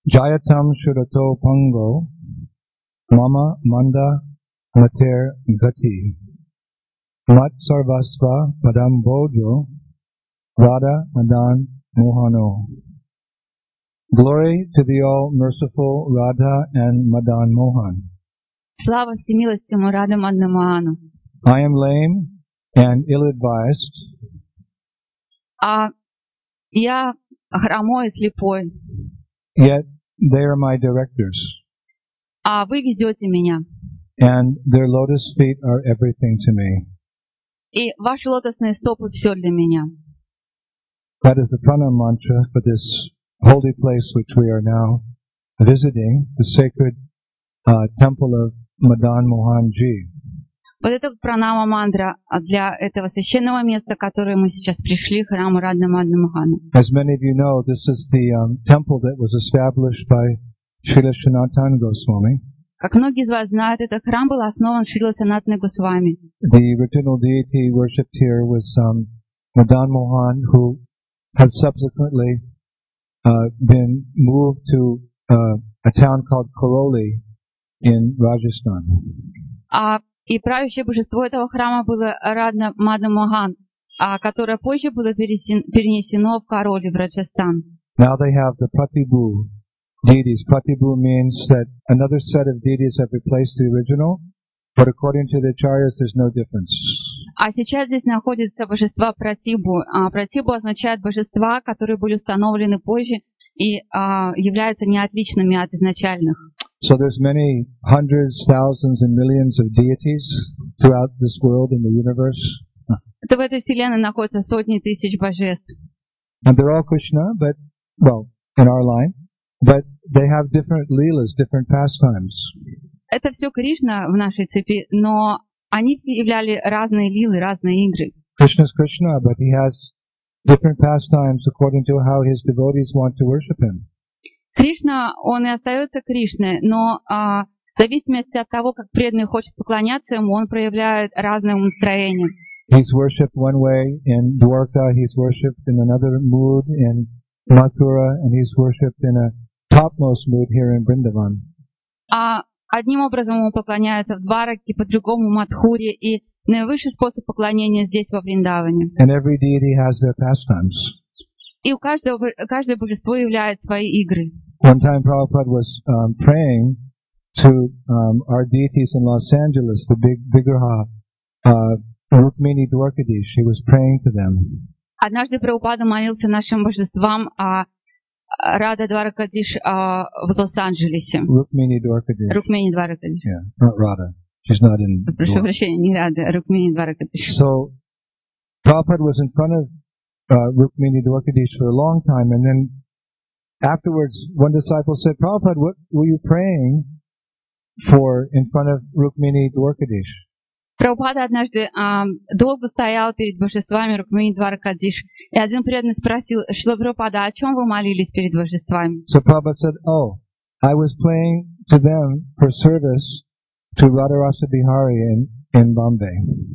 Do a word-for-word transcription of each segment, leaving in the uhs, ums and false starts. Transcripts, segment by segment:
Jayatam Shurato Pango Mama Manda Mater Gati Mat Sarvasva Padam Bojo Radha Madan Mohano. Glory to the all-merciful Radha and Madan Mohan. Слава всемилостивому Радha Madan Mohan. I am lame and ill-advised. А я хромой и слепой. Yet they are my directors. А вы ведете меня. And their lotus feet are everything to me. И ваши лотосные стопы все для меня. That is the pranam mantra for this holy place which we are now visiting, the sacred uh, temple of Madan Mohan Ji. Вот это пранама мантра для этого священного места, в которое мы сейчас пришли, храма Радha Madan Mohan. As many of you know, this is the um, temple that was established by Srila Sanatana Goswami. Как многие из вас знают, этот храм был основан Шрила Санатаной Госвами. The original deity worshipped here was um, Madan Mohan, who had subsequently uh, been moved to uh, a town called Karoli in Rajasthan. А И правящее божество этого храма было Радha Madan Mohan, которое позже было перенесено в Кароли, в Раджастан. Now they have the Pratibhu deities. Pratibhu means that another set of deities have replaced the original, but according to the acharyas, there's no difference. А сейчас здесь находятся божества Пратибху. А Пратибху означает божества, которые были установлены позже и а, являются неотличными от изначальных. So there's many hundreds, thousands, and millions of deities throughout this world and the universe. Это в этой вселенной находятся сотни тысяч божеств. And they're all Krishna, but, well, in our line, but they have different leelas, different pastimes. Это все Кришна в нашей цепи, но они все являли разные лилы, разные игры. Krishna's Krishna, but he has different pastimes according to how his devotees want to worship him. Кришна, он и остается Кришной, но а, в зависимости от того, как преданный хочет поклоняться ему, он проявляет разное настроение. He's worshipped one way in Dwarka, he's worshipped in another mood in Mathura, and he's worshipped in a topmost mood here in Vrindavan. А одним образом ему поклоняются в Двараке, по-другому в Мадхуре, и наивысший способ поклонения здесь, во Вриндаване. And every deity has their pastimes. И у каждого, каждое божество являет свои игры. One time Prabhupada was um, praying to um, our deities in Los Angeles, the big Vigraha, uh, Rukmini Dwarkadish. He was praying to them. Однажды Прабхупада молился нашим божествам о Рада Дваракадиш в Лос-Анджелесе. Rukmini Dwarkadish. Рукмини Дваракадиш. Yeah, not Radha. She's not in. Прошу прощения, не Рада, Рукмини Дваракадиш. So Prabhupada was in front of uh, Rukmini Dwarkadish for a long time, and then afterwards, one disciple said, Prabhupada, what were you praying for in front of Rukmini Dwarkadish? Прабхупада однажды а, долго стоял перед божествами Рукмини Дваракадиш, и один преданный спросил, Шрила Прабхупада, о чем вы молились перед божествами? So Prabhupada said, oh, I was praying to them for service to Radharasa Bihari in, in Bombay.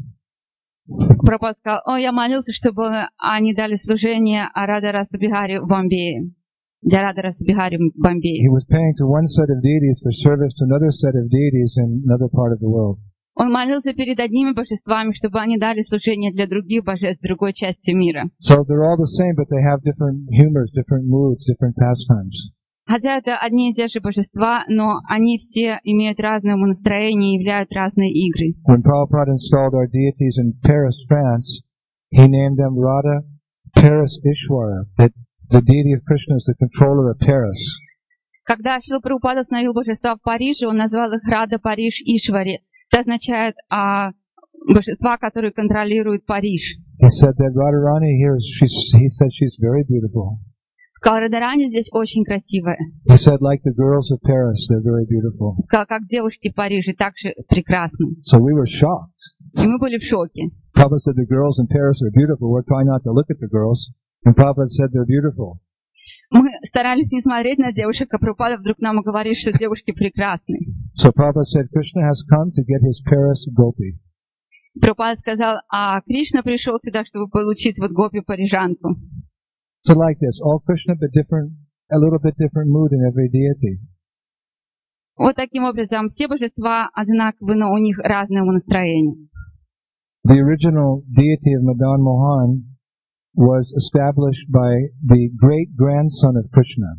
Прабхупада сказал, о, я молился, чтобы они дали служение Радharasa Бихари в Бомбее. Для Радharasa Бихари в Бомбее. He was praying to one set of deities for service to another set of deities in another part of the world. Он молился перед одними божествами, чтобы они дали служение для других божеств в другой части мира. So they're all the same, but they have different humors, different moods, different pastimes. Хотя это одни и те же божества, но они все имеют разное настроение и являют разные игры. When Prabhupada installed our deities in Paris, France, he named them Radha Paris Ishwara, that the deity of Krishna is the controller of Paris. Когда Шрила Прабхупада установил божества в Париже, он назвал их Рада Париж Ишвари. Это означает а, божества, которые контролируют Париж. He said that Radharani here, she's, he said she's very beautiful. Сказал, Радарани здесь очень красивая. He said, like the girls of Paris, they're very beautiful. Сказал, как девушки в Париже, так же прекрасны. So we were shocked. И мы были в шоке. Prabhupada said the girls in Paris are beautiful. We're trying not to look at the girls. And Prabhupada said they're beautiful. Мы старались не смотреть на девушек, а Прабхупада вдруг нам говорит, что девушки прекрасны. So Prabhupada said Krishna has come to get his Paris gopi. Прабхупада сказал, а Кришна пришел сюда, чтобы получить вот гопи парижанку. So like this, all Krishna but different a little bit different mood in every deity. Вот таким образом, все божества одинаковы, но у них разное настроение. The original deity of Madan Mohan was established by the great-grandson of Krishna.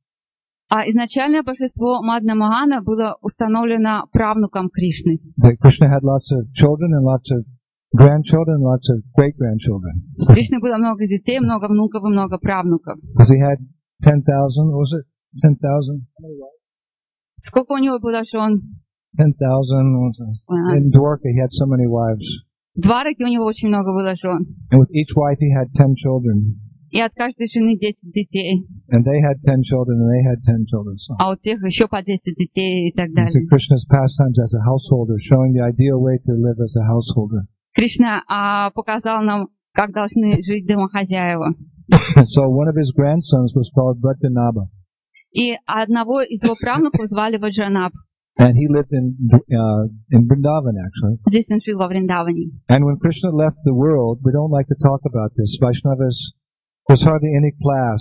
А изначальное божество Мадна Могана было установлено правнуком Кришны. That Krishna had lots of children and lots of grandchildren and lots of great-grandchildren. У Кришны было много детей, много внуков и много правнуков. Because he had ten thousand, what was it? ten thousand? Сколько у него было жен? ten thousand. In Dwarka, he had so many wives. В Двараке у него очень много было жен. And with each wife, he had ten children. И от каждой жены десять детей. And they had ten children, and they had ten children. So. А у тех еще по десять детей и так далее. These are Krishna's pastimes as a householder, showing the ideal way to live as a householder. Кришна а, показал нам, как должны жить домохозяева. So one of his grandsons was called Vajjanabha. И одного из его правнуков звали Ваджанаб. And he lived in uh, in Vrindavan, actually. Здесь он жил во Вриндаване. And when Krishna left the world, we don't like to talk about this. Vaishnavas, there's hardly any class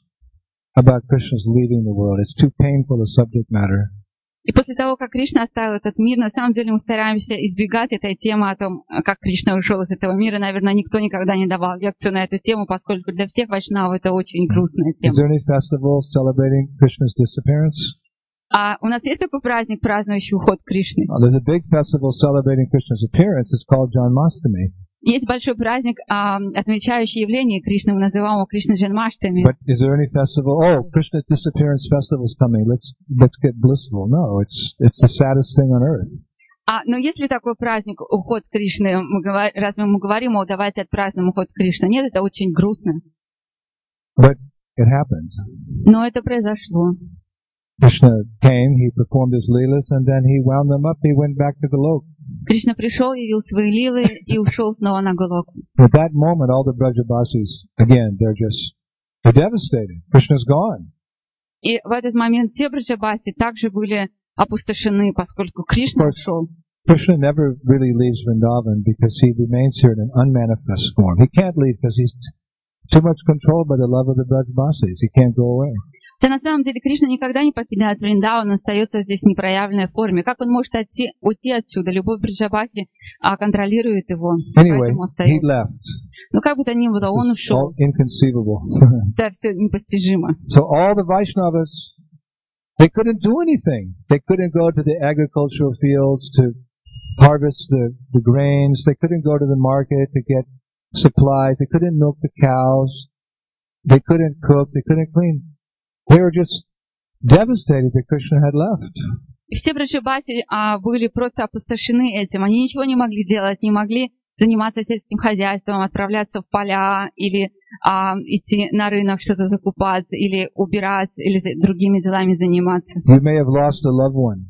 about Krishna's leaving the world. It's too painful a subject matter. И после того, как Кришна оставил этот мир, на самом деле мы стараемся избегать этой темы о том, как Кришна ушел из этого мира. Наверное, никто никогда не давал лекцию на эту тему, поскольку для всех вайшнавов это очень грустная тема. Is there any festival celebrating Krishna's disappearance? А у нас есть такой праздник, празднующий уход Кришны? Well, there's a big festival celebrating Krishna's appearance. It's called Janmashtami. Есть большой праздник, а, отмечающий явление Кришны, мы называем его Кришна Джанмаштами. But is there any festival? Oh, Krishna's disappearance festival is coming. Let's let's get blissful. No, it's it's the saddest thing on earth. А, но есть ли такой праздник, уход Кришны? Мы говор... Разве мы говорим, о, давайте отпразднуем уход Кришны? Нет, это очень грустно. But it happened. Но это произошло. Krishna came, he performed his leelas, and then he wound them up. He went back to Golok. Кришна пришел, явил свои лилы и ушел снова на Голоку. At that moment, all the Brajabasis, again, they're just, they're devastated. Krishna's gone. И в этот момент все Браджабаси также были опустошены, поскольку Кришна ушел. Krishna never really leaves Vrindavan because he remains here in an unmanifest form. He can't leave because he's too much controlled by the love of the Brajabasis. He can't go away. Да на самом деле Кришна никогда не покидает Вриндаван, он остается здесь в непроявленной форме. Как он может отти, уйти отсюда? Любовь Браджабаси а, контролирует его. Anyway, he left. Ну как бы то ни было, он ушел. Inconceivable. Да, все непостижимо. So all the Vaishnavas, they couldn't do anything. They couldn't go to the agricultural fields to harvest the, the grains. They couldn't go to the market to get supplies. They couldn't milk the cows. They couldn't cook. They couldn't clean. They were just devastated that Krishna had left. И все Браджабаси а, были просто опустошены этим. Они ничего не могли делать, не могли заниматься сельским хозяйством, отправляться в поля или а, идти на рынок что-то закупать, или убирать, или другими делами заниматься. You may have lost a loved one.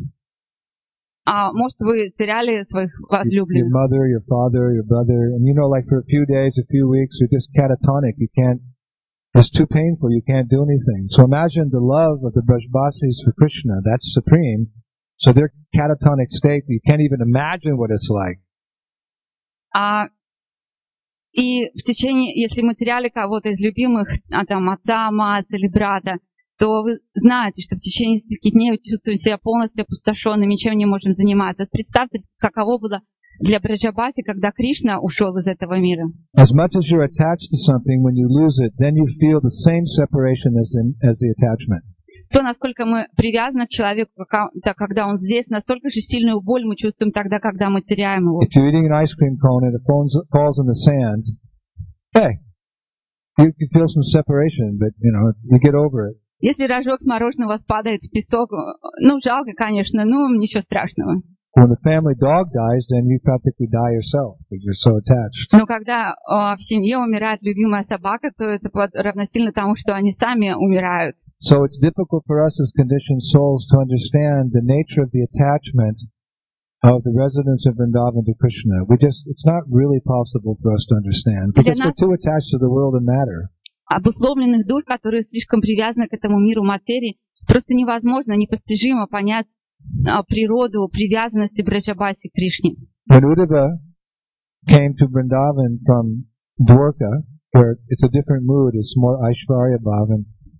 А может, вы теряли своих возлюбленных? Your mother, your father, your brother, and you know, like for a few days, a few weeks, you're just catatonic. You can't. It's too painful. You can't do anything. So imagine the love of the Brajbasis for Krishna. That's supreme. So their catatonic state, you can't even imagine what it's like. А, и в течение, если мы теряли кого-то из любимых, а, там, отца, мать или брата, то вы знаете, что в течение нескольких дней чувствуем себя полностью опустошенными, ничем не можем заниматься. Представьте, каково было для Браджабаси, когда Кришна ушел из этого мира. As much as you're attached to something, when you lose it, then you feel the same separation as in, as the attachment. То, насколько мы привязаны к человеку, когда он здесь, настолько же сильную боль мы чувствуем тогда, когда мы теряем его. If you're eating an ice cream cone and it falls, falls in the sand, hey, you can feel some separation, but you know, you get over it. Если рожок с мороженого у вас падает в песок, ну, жалко, конечно, но ничего страшного. When the family dog dies, then you practically die yourself because you're so attached. Но когда э, в семье умирает любимая собака, то это равносильно тому, что они сами умирают. So it's difficult for us as conditioned souls to understand the nature of the attachment of the residents of Vrindavan to Krishna. We just, it's not really possible for us to understand because we're too attached to the world and matter. Обусловленных душ, которые слишком привязаны к этому миру материи, просто невозможно, непостижимо понять природу привязанности Браджабаси к Кришне. When Uddhava came to Vrindavan from Dwarka, where it's a different mood, it's more Aishvarya Bhavan,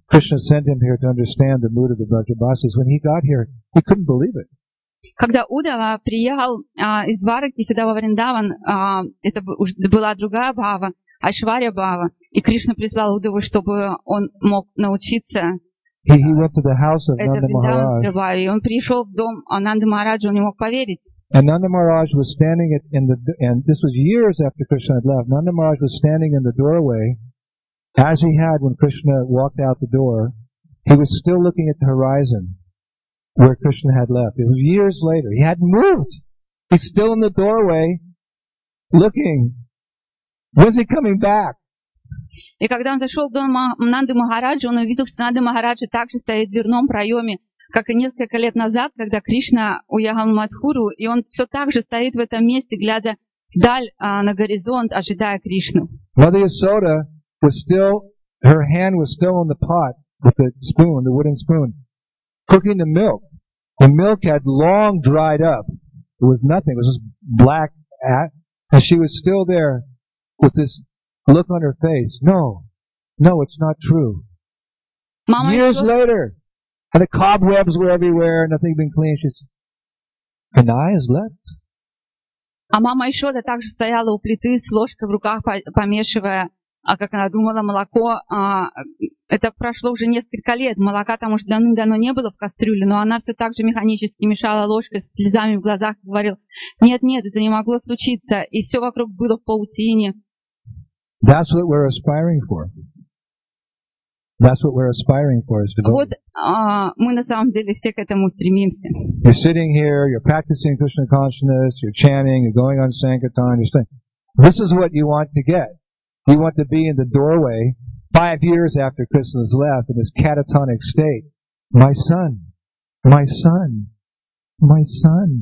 Krishna sent him here to understand the mood of the Vrajabasis. When he got here, he couldn't believe it. Когда Удава приехал а, из Двараки сюда во Вриндаван, а, это б- была другая бхава, Айшварья бхава, и Кришна прислал Удаву, чтобы он мог научиться He, he went to the house of это Nanda Maharaj, Вриндаванской бхаве. И он пришел в дом Ананды Махараджа, он не мог поверить. and Nanda Maharaj was standing at, in the, and this was years after Krishna had left. Nanda Maharaj was standing in the doorway, as he had when Krishna walked out the door. He was still looking at the horizon where Krishna had left. It was years later. He hadn't moved. He's still in the doorway, looking. When's he coming back? И когда он зашел в дом Ма- Нанды Махараджа, он увидел, что Нанда Махараджа также стоит в дверном проеме, как и несколько лет назад, когда Кришна уехал в Мадхуру, и он все так же стоит в этом месте, глядя вдаль а, на горизонт, ожидая Кришну. Mother Yasoda was still, her hand was still in the pot with the spoon, the wooden spoon, cooking the milk. The milk had long dried up. It was nothing. It was just black, at, and she was still there with this look on her face. No, no, it's not true. Мама Years еще, later, and the cobwebs were everywhere, nothing had been cleaned. She said, Kanai has left. а мама Ишода также стояла у плиты с ложкой в руках, по- помешивая, а как она думала, молоко. а, это прошло уже несколько лет. Молока там уже давно не было в кастрюле, но она все так же механически мешала ложкой с слезами в глазах и говорила: нет, нет, это не могло случиться. И все вокруг было в паутине. That's what we're aspiring for. That's what we're aspiring for is Вот devotion. а, мы на самом деле все к этому стремимся. You're sitting here, you're practicing Krishna consciousness, you're chanting, you're going on Sankirtan, you're saying, this is what you want to get. You want to be in the doorway five years after Krishna's left in this catatonic state. My son, my son, my son.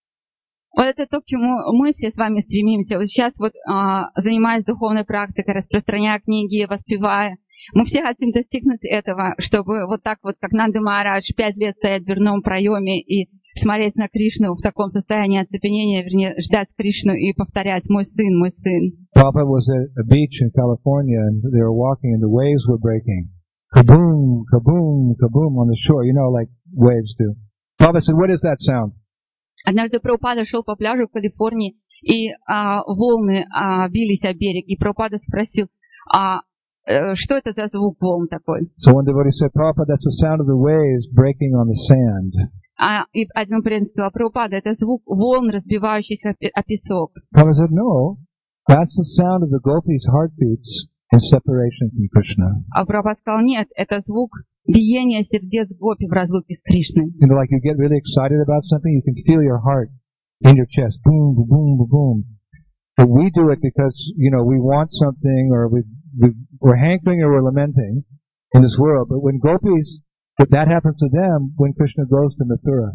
Вот это то, к чему мы все с вами стремимся. Вот сейчас вот а, занимаясь духовной практикой, распространяя книги, воспевая, мы все хотим достигнуть этого, чтобы вот так вот, как Нанда Махарадж, пять лет стоять в дверном проеме и смотреть на Кришну в таком состоянии оцепенения, вернее, ждать Кришну и повторять: «Мой сын, мой сын». Prabhupada was at a beach in California and they were walking and the waves were breaking. Kaboom, kaboom, kaboom on the shore, you know, like waves do. Prabhupada said, what is that sound? Однажды Прабхупада шел по пляжу в Калифорнии, и а, волны а, бились о берег, и Прабхупада спросил: а, э, что это за звук волн такой? So one devotee said, Prabhupada, that's the sound of the waves breaking on the sand. А, и один преданный сказал: Прабхупада, это звук волн, разбивающихся о пе- о песок. Prabhupada said, no, that's the sound of the gopis' heartbeats in separation from Krishna. А Прабхупада сказал: нет, это звук биения сердец гопи в разлуке с Кришной. You know, like you get really excited about something, you can feel your heart in your chest, boom, boom, boom, boom, boom. But we do it because, you know, we want something or we, we, we're hankering or we're lamenting in this world. But when gopis, but that happens to them when Krishna goes to Mathura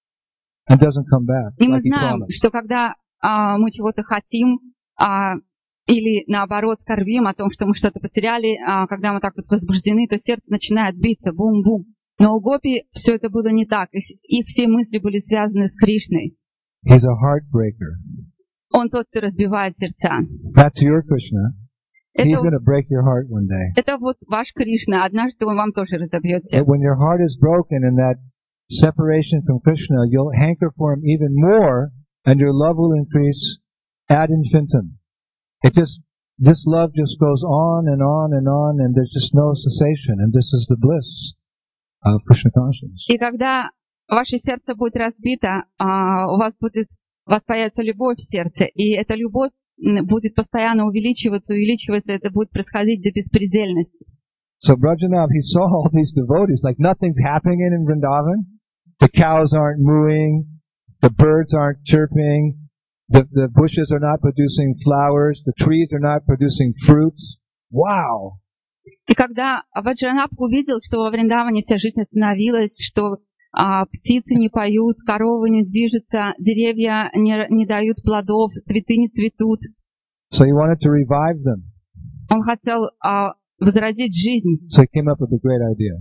and doesn't come back, И мы like he знаем, promised. что когда а, мы чего-то хотим, а, или наоборот скорбим о том, что мы что-то потеряли, а, когда мы так вот возбуждены, то сердце начинает биться, бум-бум. Но у гопи все это было не так. Их, их все мысли были связаны с Кришной. He's a heartbreaker. Он тот, кто разбивает сердца. That's your Krishna. He's Это, going to break your heart one day. это вот ваш Кришна. Однажды он вам тоже разобьет сердце. But when your heart is broken in that separation from Krishna, you'll hanker for him even more and your love will increase ad infinitum. It just, this love just goes on and on and on and there's just no cessation and this is the bliss of Krishna consciousness. И когда ваше сердце будет разбито, а, у вас будет, у вас появится любовь в сердце, и эта любовь м, будет постоянно увеличиваться, увеличиваться, это будет происходить до беспредельности. So Brajanav, he saw all these devotees, like nothing's happening in Vrindavan. The cows aren't mooing, the birds aren't chirping, the, the bushes are not producing flowers, the trees are not producing fruits. Wow! И когда Ваджранабх увидел, что во Вриндаване вся жизнь остановилась, что а, птицы не поют, коровы не движутся, деревья не, не дают плодов, цветы не цветут, So he wanted to revive them. он хотел а, возродить жизнь. So he came up with a great idea.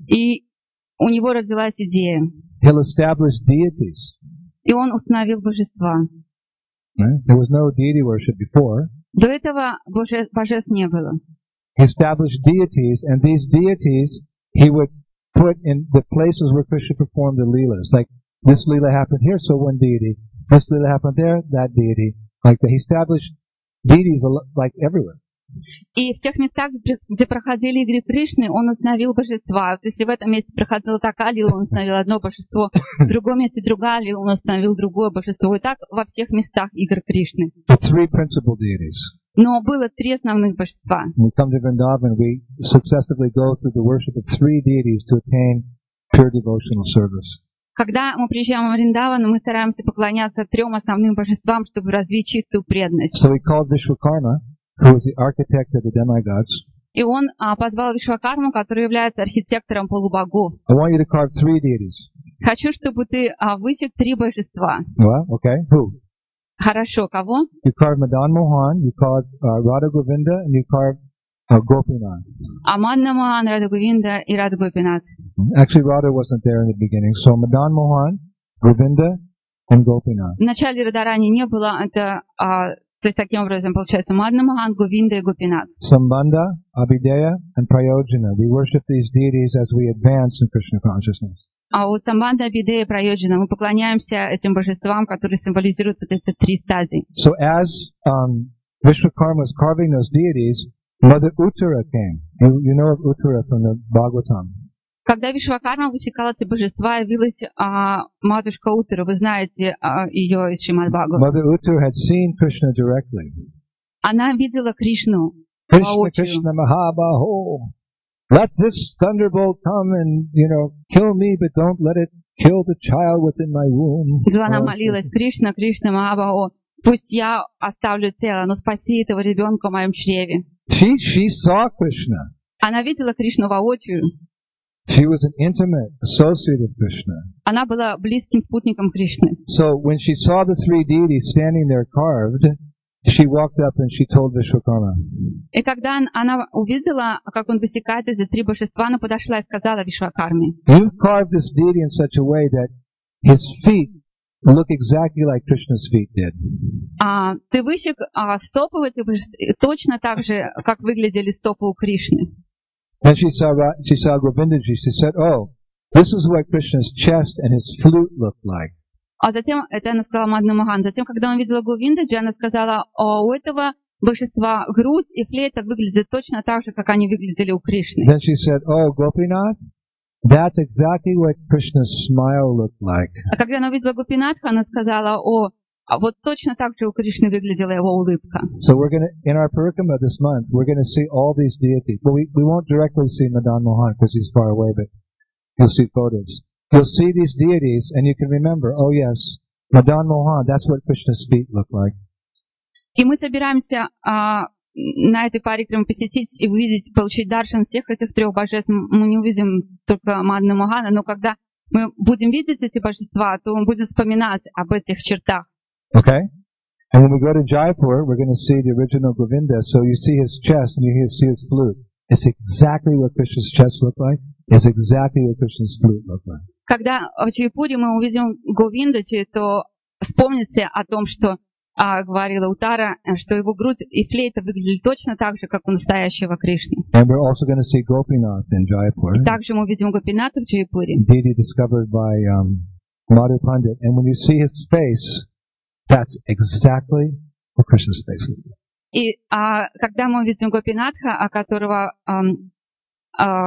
И у него родилась идея. He'll establish deities. И он установил божества. Right? There was no deity worship before. До этого боже, божеств не было. He established deities, and these deities he would put in the places where Krishna performed the leelas. Like, this leela happened here, so one deity. This leela happened there, that deity. Like, he established deities like everywhere. И в тех местах, где проходили игры Кришны, он установил божества. Вот если в этом месте проходила такая лила, он установил одно божество. В другом месте другая лила, он установил другое божество. И так во всех местах игр Кришны. The three principal deities. Но было три основных божества. When we come to Vrindavan, we successively go through the worship of three deities to attain pure devotional service. Когда мы приезжаем в Вриндаван, мы стараемся поклоняться трем основным божествам, чтобы развить чистую преданность. So we called Vishwakarma, who was the architect of the demigods. И он а, позвал Вишвакарму, который является архитектором полубогов. I want you to carve three deities. Хочу, чтобы ты а, высек три божества. Well, okay. Who? Хорошо, кого? You carved Madan Mohan, you carved uh, Radha Govinda, and you carved uh, Gopinath. Аманна Мохан, Рада Говинда и Рада Гопинат. Actually, Radha wasn't there in the beginning. So Madan Mohan, Govinda, and Gopinath. В начале Радарани не было, это, а, то есть таким образом получается Мадна Мохан, Говинда и Гопинат. Sambandha, Abhideya, and Prayojana. We worship these deities as we advance in Krishna consciousness. А у Самбанда, Абидея, Прайоджана мы поклоняемся этим божествам, которые символизируют вот эти три стадии. So as um, Vishwakarma was carving those deities, Mother Uttara came. You, you know of Uttara from the Bhagavatam. Когда Вишвакарма высекала эти божества, явилась а, матушка Уттара, вы знаете а, ее из Шримад Бхагавата. Mother Uttara had seen Krishna directly. Она видела Кришну Krishna, воочию. Krishna Mahabaho. Let this thunderbolt come and, you know, kill me, but don't let it kill the child within my womb. Она молилась: Кришна, Кришна, Махабао, пусть я оставлю тело, но спаси этого ребенка в моем чреве. She, she saw Krishna. Она видела Кришну воочию. She was an intimate associate of Krishna. Она была близким спутником Кришны. So when she saw the three deities standing there carved, she walked up and she told Vishwakarma. И когда она увидела, как он высекает эти три божества, она подошла и сказала Вишвакарме: You've carved this deity in such a way that his feet look exactly like Krishna's feet did. А, ты высек а, стопы в этой божестве точно так же, как выглядели стопы у Кришны. Then she saw she saw Govindaji. She said, "Oh, this is what Krishna's chest and his flute looked like." А затем, это она сказала Мадна Мохан, затем, когда он видела Говиндаджи, она сказала: о, у этого божества грудь и флейта выглядят точно так же, как они выглядели у Кришны. Then she said, "Oh, Gopinath, that's exactly what Krishna's smile looked like." А когда она увидела Гопинатха, она сказала: о, а вот точно так же у Кришны выглядела его улыбка. So we're going to, in our parikama this month, we're going to see all these deities. But we, we won't directly see Madan Mohan because he's far away, but you'll see photos. You'll see these deities and you can remember, oh yes, Madan Mohan, that's what Krishna's feet look like. И мы собираемся а, на этой парикраме посетить и увидеть, получить даршан всех этих трех божеств. Мы не увидим только Мадна Мохана, но когда мы будем видеть эти божества, то мы будем вспоминать об этих чертах. Okay? And when we go to Jaipur, we're going to see the original Govinda. So you see his chest and you see his flute. It's exactly what Krishna's chest looked like. It's exactly what Krishna's flute looked like. Когда в Джайпуре мы увидим Говиндаджи, то вспомните о том, что а, говорила Утара, что его грудь и флейта выглядели точно так же, как у настоящего Кришны. And we're also going to see Gopinath in Jaipur. И также мы увидим Гопината в Джайпуре. Deity discovered by um, Madhu Pandit. And when you see his face, that's exactly what Krishna's face is. И а, когда мы увидим Гопинатха, о которого а, а,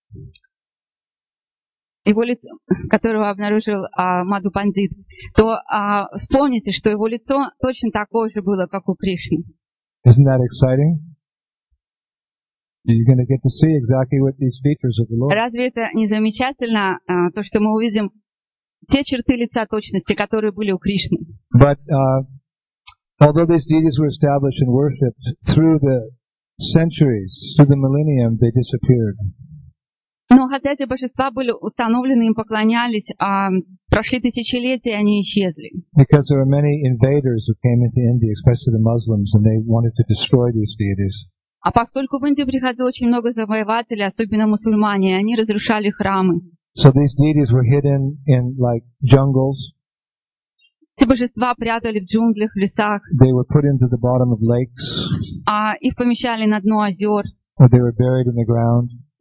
его лицо, которого обнаружил а, Мадху Пандит, то а, вспомните, что его лицо точно такое же было, как у Кришны. Isn't that exciting? You're going to get to see exactly what these features of the Lord. Разве это не замечательно, а, то, что мы увидим те черты лица точности, которые были у Кришны? But uh, although these deities were established and worshipped through the centuries, through the millennium, they disappeared. Но хотя эти божества были установлены, им поклонялись, а прошли тысячелетия, и они исчезли. Because there were many invaders who came into India, especially the Muslims, and they wanted to destroy these deities. А поскольку в Индию приходило очень много завоевателей, особенно мусульмане, они разрушали храмы. So these deities were hidden in like jungles. Эти божества прятали в джунглях, в лесах, They were put into the bottom of lakes, а их помещали на дно озер, or they were buried in the ground.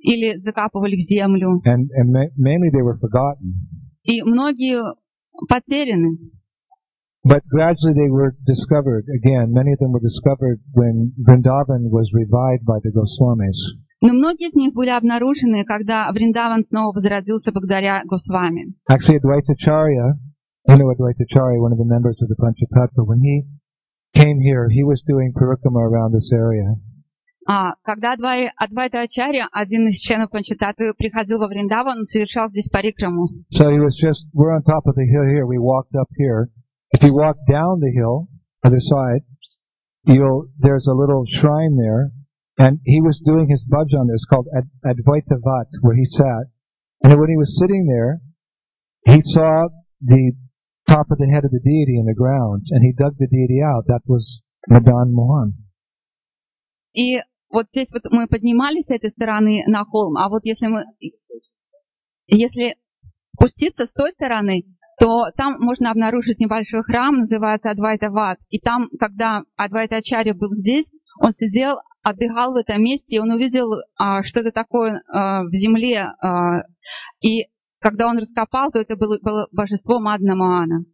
или закапывали в землю. And, and ma- mainly they were forgotten. И многие потеряны. But gradually they were discovered again. Many of them were discovered when Vrindavan was revived by the Goswamis. Но многие из них были обнаружены, когда Вриндаван снова возродился благодаря Госвами. Actually, Advaitacharya, you know Advaitacharya, one of the members of the Panchatattva, when he came here, he was doing parikrama around this area. А, когда Адвай, Адвайта Ачарья, один из членов Панчататтвы, приходил во Вриндаван, он совершал здесь парикраму. So he was just, we're on top of the hill here, we walked up here. If you walk down the hill, other side, you'll, there's a little shrine there, and he was doing his bhajan there. It's called Ad, Advaita Vat, where he sat. And when he was sitting there, he saw the top of the head of the deity in the ground, and he dug the deity out. That was Madan Mohan. И вот здесь вот мы поднимались с этой стороны на холм, а вот если мы, если спуститься с той стороны, то там можно обнаружить небольшой храм, называется Адвайта Ват. И там, когда Адвайта Ачарья был здесь, он сидел, отдыхал в этом месте, и он увидел а, что-то такое а, в земле. А, и когда он раскопал, то это было, было божество Мадана Мохана.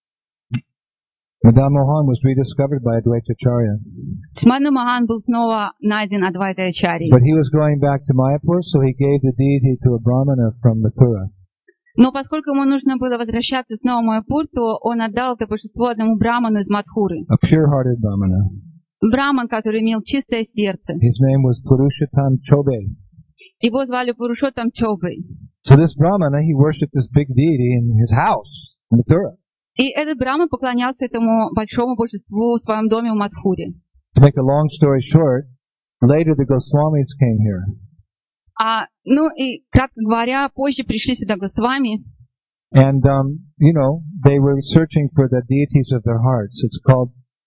Madan Mohan was rediscovered by Advaita Acharya. Мадана Мохан был снова найден Адвайта Ачарьей. But he was going back to Mayapur, so he gave the deity to a brahmana from Mathura. Но поскольку ему нужно было возвращаться снова в Майяпур, то он отдал это божество одному браману из Мадхуры. A pure-hearted brahmana. Браман, который имел чистое сердце. His name was Purushottam Chobe. Его звали Пурушоттам Чобей. So this brahmana, he worshipped this big deity in his house, in Mathura. И этот браман поклонялся этому большому божеству в своем доме в Мадхуре. To make a long story short, later the Goswamis came here. А, ну и, кратко говоря, позже пришли сюда Госвами. And, um, you know, they were searching for the deities of their hearts. It's called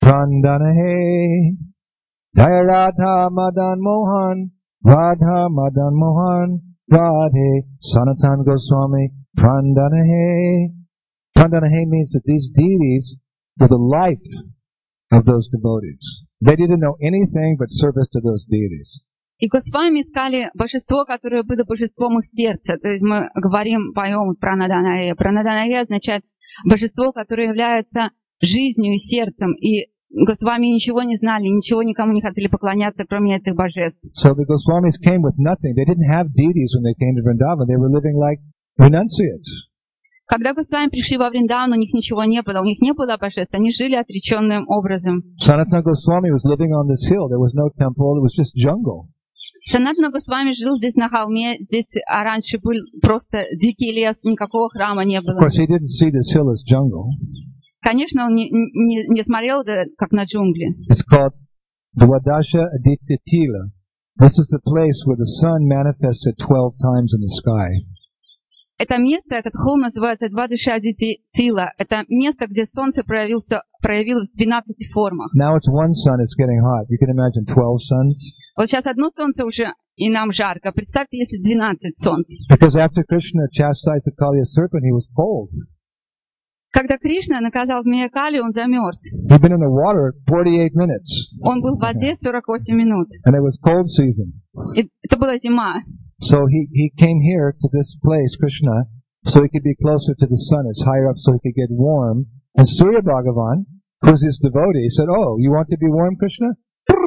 Prandanahe, Jaya Radha Madan Mohan, Radha Madan Mohan, Radhe, Sanatan Goswami, Prandanahe. Prandanahe means that these deities were the life of those devotees. They didn't know anything but service to those deities. И Госвами искали божество, которое было божеством их сердца. То есть мы говорим, поем про Наданае. Про Наданае означает божество, которое является жизнью и сердцем. И Госвами ничего не знали, ничего никому не хотели поклоняться, кроме этих божеств. So the Goswamis came with nothing. They didn't have deities when they came to Vrindavan. They were living like renunciates. Когда Госвами пришли во Вриндаван, у них ничего не было, у них не было божеств, они жили отреченным образом. Sanatana Goswami was living on this hill. There was no temple. It was just jungle. Санатана Госвами жил здесь на холме, здесь а раньше был просто дикий лес, никакого храма не было. Of course, he didn't see this hill as jungle. Конечно, он не, не, не смотрел это как на джунгли. It's called Dwadasha Aditya Tila. This is the place where the sun manifested twelve times in the sky. Это место, этот холм называется Двадаши Адити Тила. Это место, где солнце проявился, проявилось в двенадцати формах. Now it's one sun, it's getting hot. You can imagine twelve suns. Вот сейчас одно солнце уже, и нам жарко. Представьте, если двенадцать солнц. Because after Krishna chastised the Kaliya serpent, he was cold. Когда Кришна наказал змея Кали, он замерз. He'd been in the water forty-eight minutes. Он был в воде сорок восемь минут. And it was cold season. И это была зима. So he, he came here to this place, Krishna, so he could be closer to the sun. It's higher up so he could get warm. And Surya Bhagavan, who's his devotee, said, oh, you want to be warm, Krishna?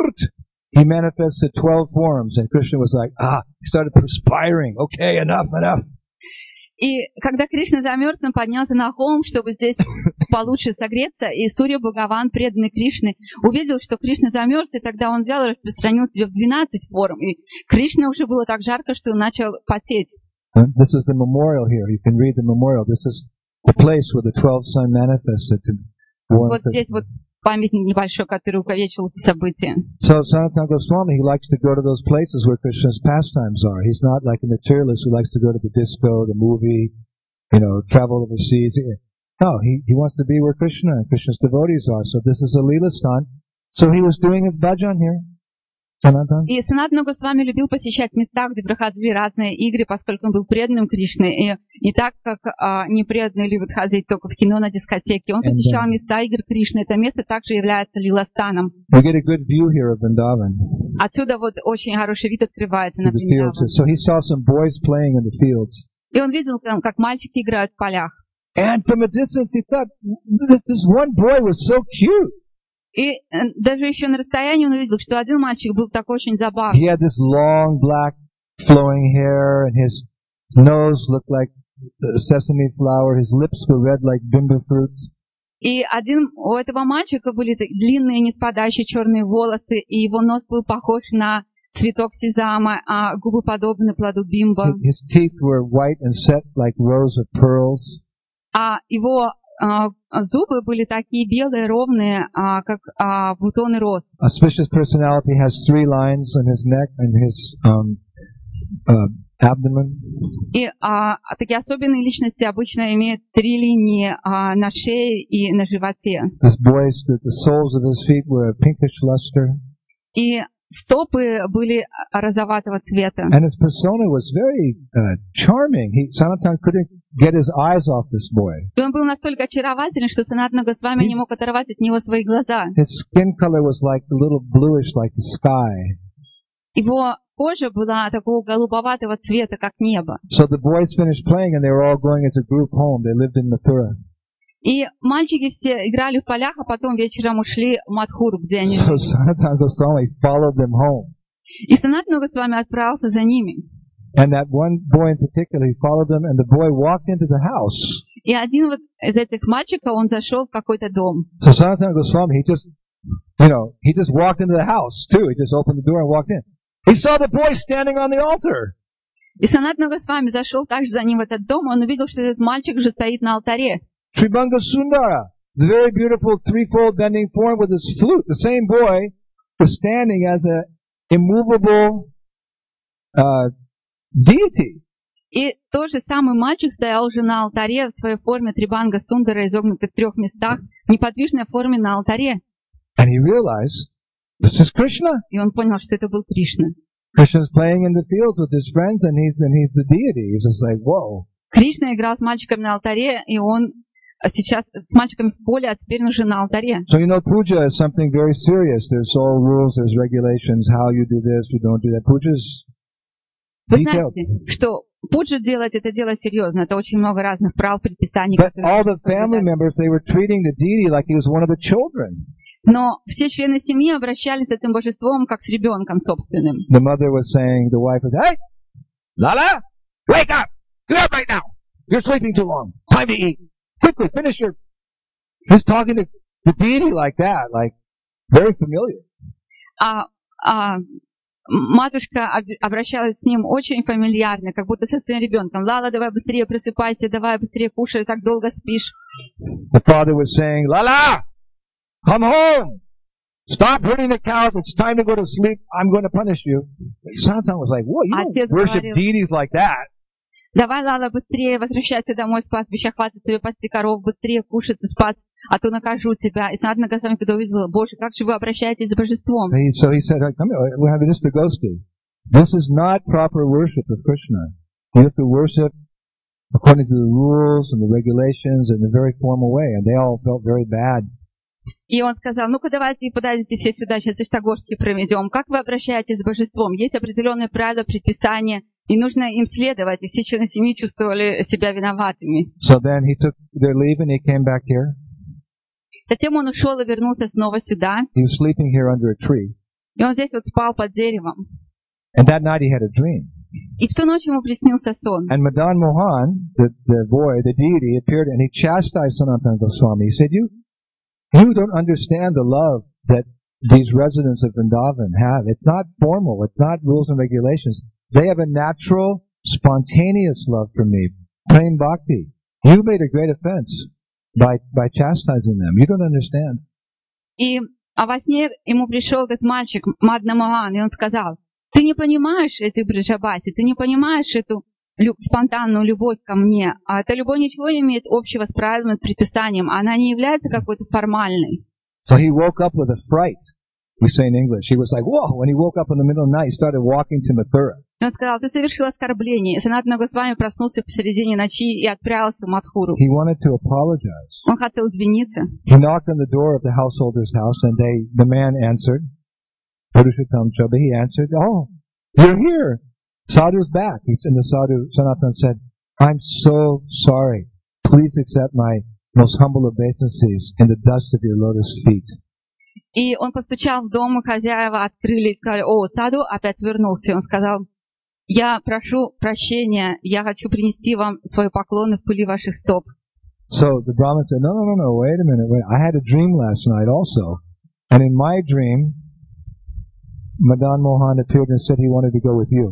He manifested twelve forms, and Krishna was like, ah, he started perspiring. Okay, enough, enough. И когда Кришна замерз, он поднялся на холм, чтобы здесь получше согреться, и Сурья Бхагаван, преданный Кришны, увидел, что Кришна замерз, и тогда он взял и распространил себе в двенадцать форм. И Кришне уже было так жарко, что он начал потеть. This is the memorial here. You can read the memorial. This is the place where the twelve sun manifested to warm Вот здесь вот памятник небольшой, который увековечил эти события. So Sanatana Goswami, he likes to go to those places where Krishna's pastimes are. He's not like a materialist who likes to go to the disco, the movie, you know, travel overseas. No, he, he wants to be where Krishna and Krishna's devotees are. So this is a Leela Stan. So he was doing his bhajan here. Sanatan? И Санатана Госвами любил посещать места, где проходили разные игры, поскольку он был преданным Кришне. И не так, как а, непреданные любят ходить только в кино, на дискотеке. Он And, посещал uh, места игр Кришны. Это место также является лиластаном. We get a good view here of Vrindavan, Отсюда вот очень хороший вид открывается на to the fields. Вриндаван. So he saw some boys playing in the fields. И он видел, как как мальчики играют в полях. And from a distance he thought, this, this one boy was so cute. И э, даже еще на расстоянии он увидел, что один мальчик был такой очень забавный. He had this long black flowing hair and his nose looked like a sesame flower. His lips were red like bimba fruit. И один у этого мальчика были так- длинные, не спадающие черные волосы, и его нос был похож на цветок сезама, а губы подобны плоду бимба. His teeth were white and set like rows of pearls. А его а, зубы были такие белые, ровные, а, как а, бутоны роз. Auspicious personality has three lines on his neck and his um, uh, abdomen. И а, такие особенные личности обычно имеют три линии а, на шее и на животе. This boy's, the, the soles of his feet were a pinkish luster. И стопы были розоватого цвета. And his persona was very uh, charming. He, Sanatan couldn't get his eyes off this boy. И он был настолько очаровательный, что Санатана Госвами не He's- мог оторвать от него свои глаза. His skin color was like a little bluish, like the sky. Его кожа была такого голубоватого цвета, как небо. So the boys finished playing and they were all going as a group home. They lived in Mathura. И мальчики все играли в полях, а потом вечером ушли в Мадхуру, где они So жили. Sanatan Goswami followed them home. И Санатана Госвами отправился за ними. And that one boy in particular, he followed them and the boy walked into the house. И один вот из этих мальчиков, он зашел в какой-то дом. So Sanatan Goswami, he just, you know, he just walked into the house too. He just opened the door and walked in. He saw the boy standing on the altar. И Санатана Госвами зашел также за ним в этот дом, и он увидел, что этот мальчик уже стоит на алтаре. Tribhanga Sundara, the very beautiful threefold bending form with his flute. The same boy was standing as a immovable uh, deity. И тот же самый мальчик стоял уже на алтаре в своей форме Трибанга Сундара, изогнутый в трех местах, в неподвижной форме на алтаре. And he realized, this is Krishna. И он понял, что это был Кришна. Krishna's playing in the fields with his friends and he's, and he's the deity. He's just like, whoa. Кришна играл с мальчиками на алтаре, и он сейчас с мальчиками в поле, а теперь он уже на алтаре. So you know, puja is something very serious. There's all rules, there's regulations, how you do this, you don't do that. Puja is Вы detailed. знаете, что пуджа делать, это дело серьезно. Это очень много разных правил, предписаний. But которые all the нужно family соблюдать. members, they were treating the deity like he was one of the children. Но все члены семьи обращались с этим божеством как с ребенком собственным. The mother was saying, the wife was, hey, Lala, wake up! Get up right now! You're sleeping too long. Time to eat. Quickly, finish your... He's talking to the deity like that, like, very familiar. А, а матушка об- обращалась с ним очень фамильярно, как будто со своим ребенком. Лала, давай быстрее просыпайся, давай быстрее кушай, так долго спишь. The father was saying, Lala, come home! Stop herding the cows. It's time to go to sleep. I'm going to punish you. Sanatan was like, whoa, you don't Отец worship говорил, deities like that. давай, Лала, быстрее возвращайся домой с пастбища, хватит тебе пасти коров, быстрее кушать и спать, а то накажу тебя. И Санатана Госвами, когда увидела, Боже, как же вы обращаетесь с божеством? He, so he said, come here, we're having this to Gosti. This is not proper worship of Krishna. You have to worship according to the rules and the regulations in a very formal way. And they all felt very bad. И он сказал, ну-ка давайте подойдите все сюда, сейчас Иштагорский проведем. Как вы обращаетесь с божеством? Есть определенные правила, предписания, и нужно им следовать. И все члены семьи чувствовали себя виноватыми. So then he took their leave and he came back here. Затем он ушел и вернулся снова сюда. He was sleeping here under a tree. И он здесь вот спал под деревом. And that night he had a dream. И в ту ночь ему приснился сон. And Madan Mohan, the, the boy, the deity, appeared and he chastised Sanatana Goswami. He said, you, you don't understand the love that these residents of Vrindavan have. It's not formal. It's not rules and regulations. They have a natural, spontaneous love for me. Prem Bhakti. You made a great offense by, by chastising them. You don't understand. И а во сне ему пришел этот мальчик, Мадна Мохан, и он сказал, ты не понимаешь этой Бриджабати, ты не понимаешь эту лю- спонтанную любовь ко мне. А эта любовь ничего не имеет общего с правилами, с предписанием. Она не является какой-то формальной. So he woke up with a fright. we say in English. He was like, whoa, when he woke up in the middle of the night, he started walking to Mathura. И он сказал: ты совершил оскорбление. И Санатана Госвами проснулся посередине ночи и отправился в Мадхуру. He wanted to apologize. Он хотел извиниться. He knocked on the door of the householder's house, and they, the man answered. Purushottam Chaba, he answered, oh, you're here. Sadhu's back. He said, and the Sadhu, Sanatan said, I'm so sorry. Please accept my most humble obeisances in the dust of your lotus feet. И он постучал в дом, и хозяева открыли и сказали: о, Саду опять вернулся. И он сказал: я прошу прощения, я хочу принести вам свои поклоны в пыли ваших стоп. So the Brahmin said, no, no, no, no, wait a minute, wait. I had a dream last night also. And in my dream, Madan Mohan appeared and said he wanted to go with you.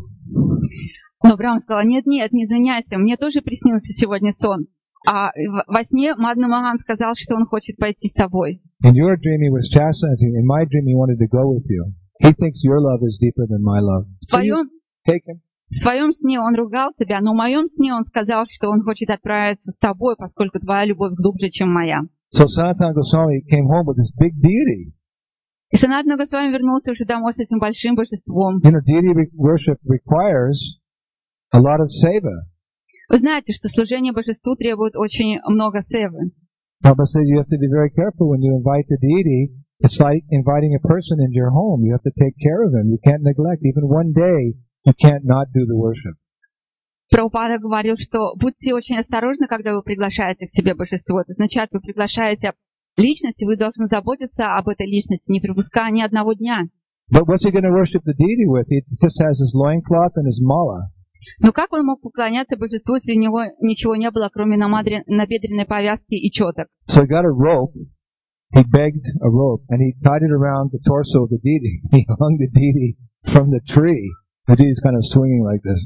Но Брахман сказал: нет, нет, не извиняйся, мне тоже приснился сегодня сон. А во сне Мадан Мохан сказал, что он хочет пойти с тобой. In your dream he was chastising. In my dream he wanted to go with you. He thinks your love is deeper than my love. В твоем, Take him. в своем сне он ругал тебя, но в моем сне он сказал, что он хочет отправиться с тобой, поскольку твоя любовь глубже, чем моя. So Sanatana Goswami came home with this big deity. И Санатана Госвами вернулся уже домой с этим большим божеством. You know, deity worship requires a lot of seva. Вы знаете, что служение божеству требует очень много севы. Prabhupada said you have to be very careful when you invite the deity. It's like inviting a person into your home. You have to take care of him. You can't neglect. Even one day, you can't not do the worship. Прабхупада говорил, что будьте очень осторожны, когда вы приглашаете к себе божество. Это означает, вы приглашаете личность, и вы должны заботиться об этой личности, не пропуская ни одного дня. But what's he going to worship the deity with? He just has his loincloth and his mala. Но как он мог поклоняться божеству, если у него ничего не было, кроме набедренной повязки и четок? So he got a rope. He begged a rope, and he tied it around the torso of the deity. He hung the deity from the tree. The deity's kind of swinging like this.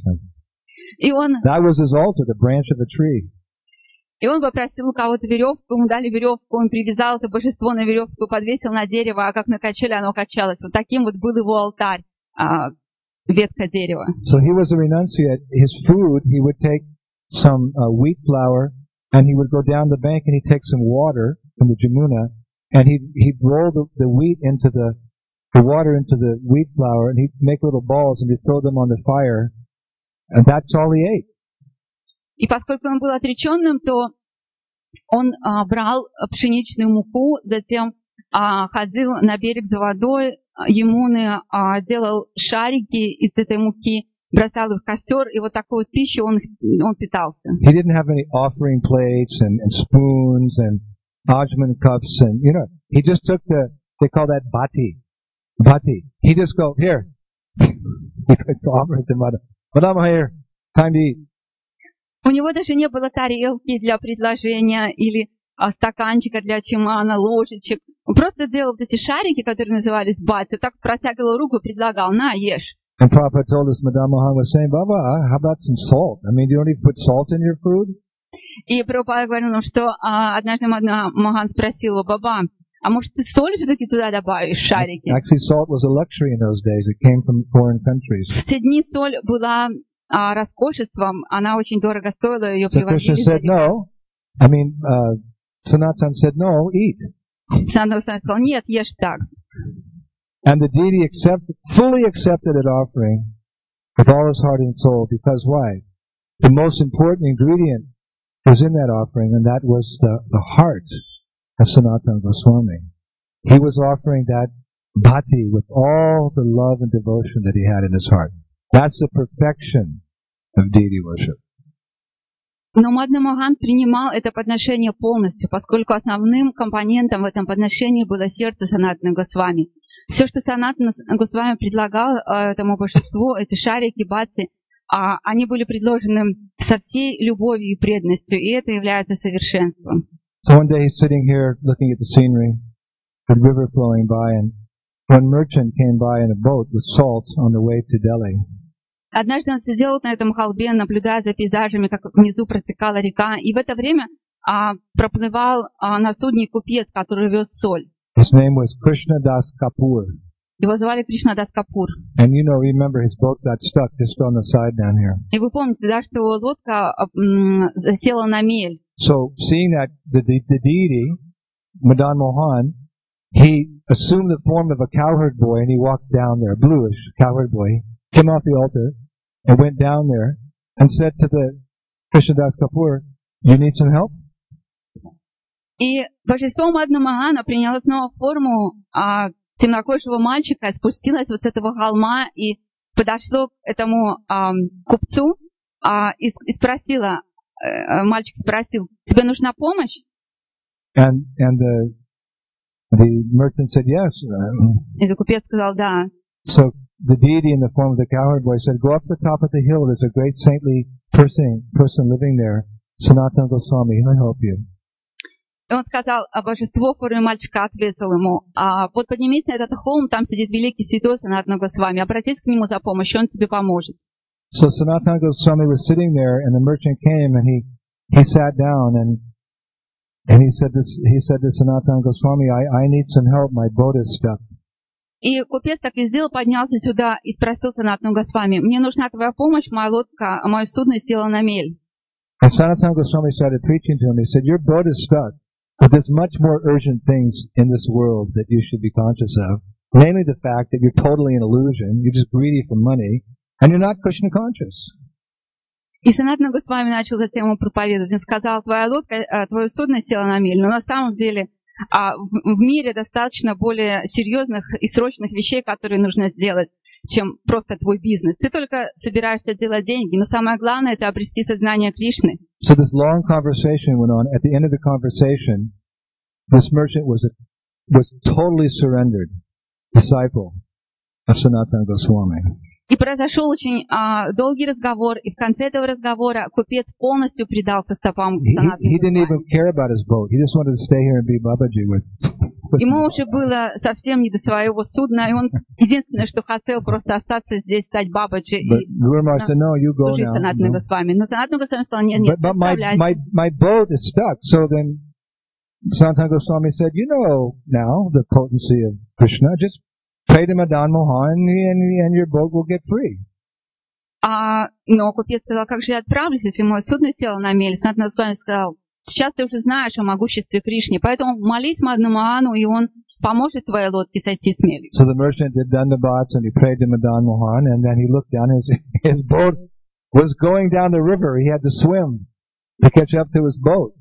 И он, That was his altar, the branch of a tree. и он попросил у кого-то веревку, ему дали веревку, он привязал это божество на веревку, подвесил на дерево, а как на качели оно качалось. Вот таким вот был его алтарь, а, ветка дерева. So he was a renunciate. His food, he would take some uh, wheat flour, and he would go down the bank and he'd take some water from the Jamuna, and he'd, he'd roll the, the wheat into the, the water into the wheat flour, and he'd make little balls and he'd throw them on the fire, and that's all he ate. И поскольку он был отреченным, то он а, брал пшеничную муку, затем а, ходил на берег за водой, Ямуны, а, делал шарики из этой муки, бросал их в костер, и вот такой вот пищей он, он питался. He didn't have any offering plates and, and spoons and ajman cups, and you know, he just took the, they call that bhati, bhati. He just go, here, he took to offer it to Madam. Madam, here, time to eat. У него даже не было тарелки для предложения или а, стаканчика для чимана, ложечек. Он просто делал вот эти шарики, которые назывались бати, так протягивал руку и предлагал: на, ешь. And Prabhupada told us, Madam Mohan was saying, Baba, how about some salt? I mean, do you don't even put salt in your food? И Прабхупада говорил нам, что а, однажды Мадан Мохан спросил его: баба, а может ты соль все-таки туда добавишь, шарики? Actually, salt was a luxury in those days. It came from foreign countries. В те дни соль была а, роскошеством, она очень дорого стоила, ее So Krishna привозили. said no. I mean, uh, Sanatan said no, eat. Санатана сказал: нет, ешь так. And the deity accepted, fully accepted that offering with all his heart and soul, because why? The most important ingredient was in that offering, and that was the, the heart of Sanatana Goswami. He was offering that bhati with all the love and devotion that he had in his heart. That's the perfection of deity worship. Но Мадан Мохан принимал это подношение полностью, поскольку основным компонентом в этом подношении было сердце Санатана Госвами. Все, что Санатана Госвами предлагал э, этому божеству, эти шарики, бати, а, они были предложены со всей любовью и преданностью, и это является совершенством. So one day he's sitting here looking at the scenery, the river flowing by, and one merchant came by in a boat with salt on the way to Delhi. Однажды он сидел на этом холбе, наблюдая за пейзажами, как внизу протекала река, и в это время а, проплывал а, на судне купец, который вез соль. His name was Krishna Das Kapoor. Его звали Кришнадас Капур. And you know, remember his boat got stuck just on the side down here. И вы помните, да, что его лодка м, засела на мель. So seeing that the, the, the deity, Madan Mohan, he assumed the form of a cowherd boy and he walked down there, bluish cowherd boy, came off the altar and went down there and said to the Krishnadas Kapoor, you need some help? И божество Мадна-Мохана приняло снова форму а, темнокожего мальчика, спустилось вот с этого холма и подошло к этому а, купцу а, и, и спросила, а, мальчик спросил, тебе нужна помощь? And, and the, the merchant said yes. И купец сказал, да. So the deity in the form of the cowherd boy said, go up the top of the hill, there's a great saintly person, person living there, Sanatana Goswami, he'll help you. И он сказал, а божество в форме мальчика ответил ему, а вот поднимись на этот холм, там сидит великий святой Санатана Госвами, обратись к нему за помощью, он тебе поможет. So Sanatana Goswami was sitting there, and the merchant came, and he he sat down, and and he said this. He said to Sanatana Goswami, I I need some help. My boat is stuck. И купец так и сделал, поднялся сюда и спросил Санатану Госвами, мне нужна твоя помощь, моя лодка, мое судно село на мель. And Sanatana Goswami started preaching to him. He said, your boat is stuck. But there's much more urgent things in this world that you should be conscious of. Namely the fact that you're totally an illusion, you're just greedy for money, and you're not Krishna conscious. И Санатана Госвами начал затем ему проповедовать. Он сказал, твоя лодка, твое судно село на мель. Но на самом деле в мире достаточно более серьезных и срочных вещей, которые нужно сделать, чем просто твой бизнес. Ты только собираешься делать деньги, но самое главное — это обрести сознание Кришны. So this long conversation went on. At the end of the conversation, this merchant was a, was totally surrendered disciple of Sanatana Goswami. И произошел очень а, долгий разговор, и в конце этого разговора купец полностью предался стопам Санатана Госвами. He, he didn't even care about his boat. He just wanted to stay here and be Babaji with. Ему уже было совсем не до своего судна, и он единственное, что хотел, просто остаться здесь, стать Бабаджи и служить Санатану Госвами. Но Санатана Госвами сказал, нет, нет, отправляйся. My, my boat is stuck. So then Sanatana Goswami said, you know now the potency of Krishna, just pray to Madan Mohan and, and your boat will get free. А, но купец сказал, как же я отправлюсь, если мое судно село на мель? Санатана Госвами сказал, сейчас ты уже знаешь о могуществе Кришны, поэтому молись Мадну Могану, и он поможет твоей лодке сойти с мели. So the merchant did Dandabats and he prayed to Madan Mohan, and then he looked down, his, his boat was going down the river. He had to swim to catch up to his boat.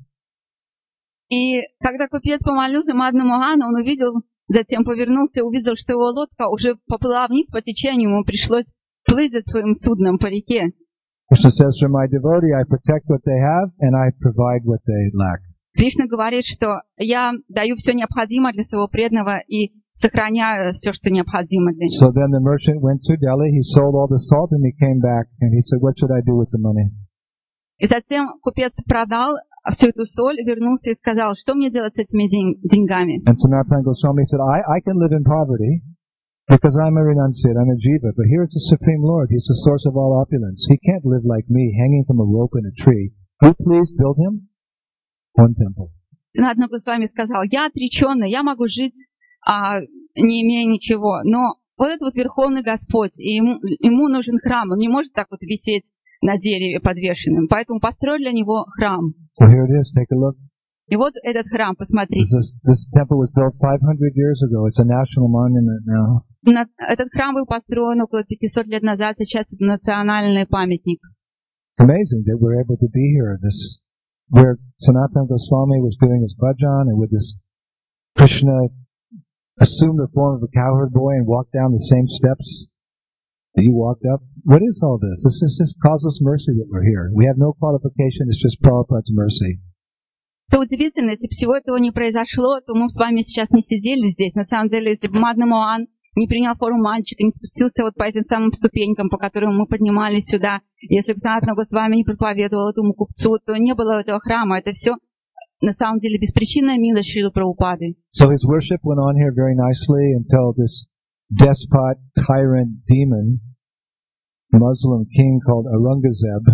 И когда купец помолился Мадну Могану, он увидел, затем повернулся и увидел, что его лодка уже поплыла вниз по течению, ему пришлось плыть за своим судном по реке. Krishna says, for my devotee, I protect what they have and I provide what they lack. Кришна говорит, что я даю все необходимое для своего преданного и сохраняю все, что необходимо для него. So then the merchant went to Delhi, he sold all the salt and he came back and he said, what should I do with the money? И затем купец продал всю эту соль, вернулся и сказал, что мне делать с этими деньгами? And Sanatana Goswami said, I, I can live in poverty. Because I'm a renunciate, I'm a jiva, but here it's the Supreme Lord. He's the source of all opulence. He can't live like me, hanging from a rope in a tree. Will you please build him one temple? Санатана Госвами сказал, я отреченный, я могу жить, а, не имея ничего. Но вот этот вот Верховный Господь, и ему, ему нужен храм. Он не может так вот висеть на дереве подвешенным. Поэтому построй для него храм. So here it is. Take a look. И вот этот храм, посмотрите. This, this temple was built five hundred years ago. It's a national monument now. Этот храм был построен около пятисот лет назад, сейчас это национальный памятник. It's amazing that we're able to be here. This, where Sanatana Goswami was doing his bhajan, and with this Krishna assumed the form of a cowherd boy and walked down the same steps that you walked up. What is all this? This is just causeless mercy that we're here. We have no qualification. It's just Prabhupada's mercy. То удивительно, если бы всего этого не произошло, то мы с вами сейчас не сидели здесь. На самом деле, если бы Мадна Мохан не принял форму мальчика, не спустился вот по этим самым ступенькам, по которым мы поднимались сюда, если бы Санатана Госвами не проповедовал этому купцу, то не было этого храма. Это все на самом деле беспричинная милость Шрилы Прабхупады. So his worship went on here very nicely until this despot, tyrant, demon, Muslim king called Aurangzeb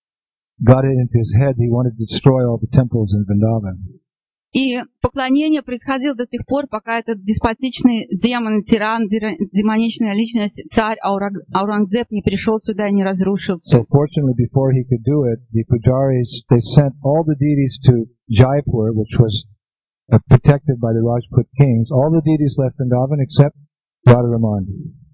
got it into his head he wanted to destroy all the temples in Vrindavan. И поклонение происходило до тех пор, пока этот деспотичный демон, тиран, демоничная личность, царь Аурангзеб не пришел сюда и не разрушил. So fortunately, before he could do it, the pujaris, they sent all the deities to Jaipur, which was uh, protected by the Rajput kings. All the deities left Vrindavan except Radharaman.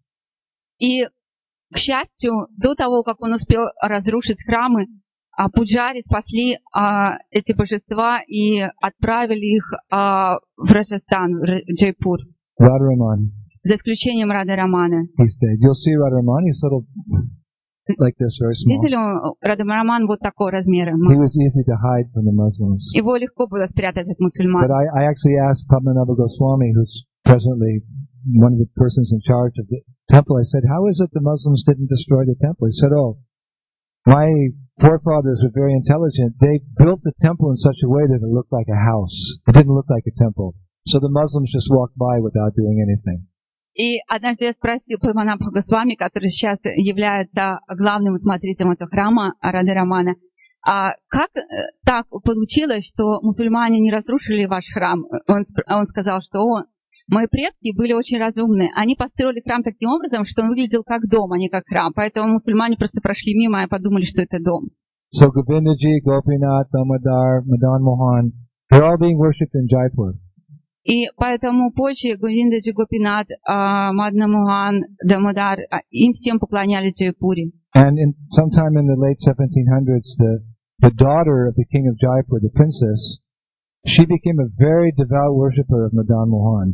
И, к счастью, до того, как он успел разрушить храмы, а пуджари спасли а, эти божества и отправили их а, в Раджастан, в Джайпур. Radharaman. За исключением Радха-Рамана. He stayed. You'll see Radharaman. He's little like this, very small. Видели, Радха-Раман вот такого размера. He was easy to hide from the Muslims. Его легко было спрятать от But мусульман. I, I actually asked Padmanabha Goswami, who's presently one of the persons in charge of the temple, I said, how is it the Muslims didn't destroy the temple? He said, oh, my forefathers were very intelligent. They built the temple in such a way that it looked like a house. It didn't look like a temple. So the Muslims just walked by without doing anything. И однажды я спросил Падманабха Госвами, который сейчас является главным смотрителем этого храма Радха-Рамана, а как так получилось, что мусульмане не разрушили ваш храм? Он, он сказал, что о, мои предки были очень разумны. Они построили храм таким образом, что он выглядел как дом, а не как храм. Поэтому мусульмане просто прошли мимо и подумали, что это дом. So Govindaji, Gopinath, Damodar, Madan Mohan, they're all being worshipped in Jaipur. И поэтому позже Говиндаджи, Гопинат, Мадна Мохан, Дамодар, им всем поклонялись в Джайпуре. And in sometime in the late seventeen hundreds, the, the daughter of the king of Jaipur, the princess, she became a very devout worshipper of Madan Mohan.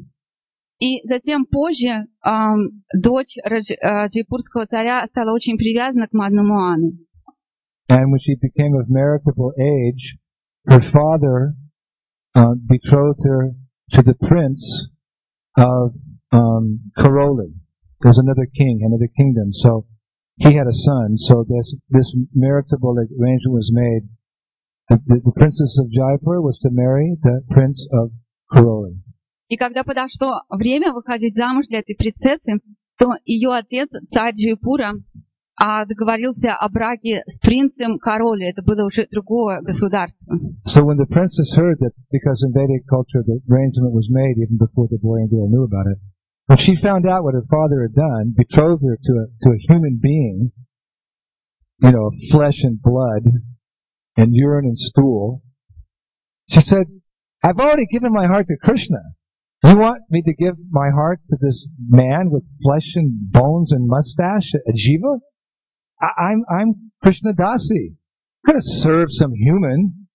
И затем позже эм, дочь Радж, э, джайпурского царя стала очень привязана к Мадну Моану. And when she became of marriageable age, her father uh, betrothed her to the prince of um, Karoli. There's another king, another kingdom. So he had a son. So this this marriageable arrangement was made. The, the, the princess of Jaipur was to marry the prince of Karoli. И когда подошло время выходить замуж для этой принцессы, то ее отец, царь Джайпура, договорился о браке с принцем Кароли. Это было уже другое государство. So when the princess heard that, because in Vedic culture the arrangement was made even before the boy and girl knew about it, when she found out what her father had done, betrothed her to a to a human being, you know, flesh and blood, and urine and stool, she said, "I've already given my heart to Krishna. You want me to give my heart to this man with flesh and bones and mustache, a jiva? I, I'm I'm Krishna Dasi. I'm going to serve some human."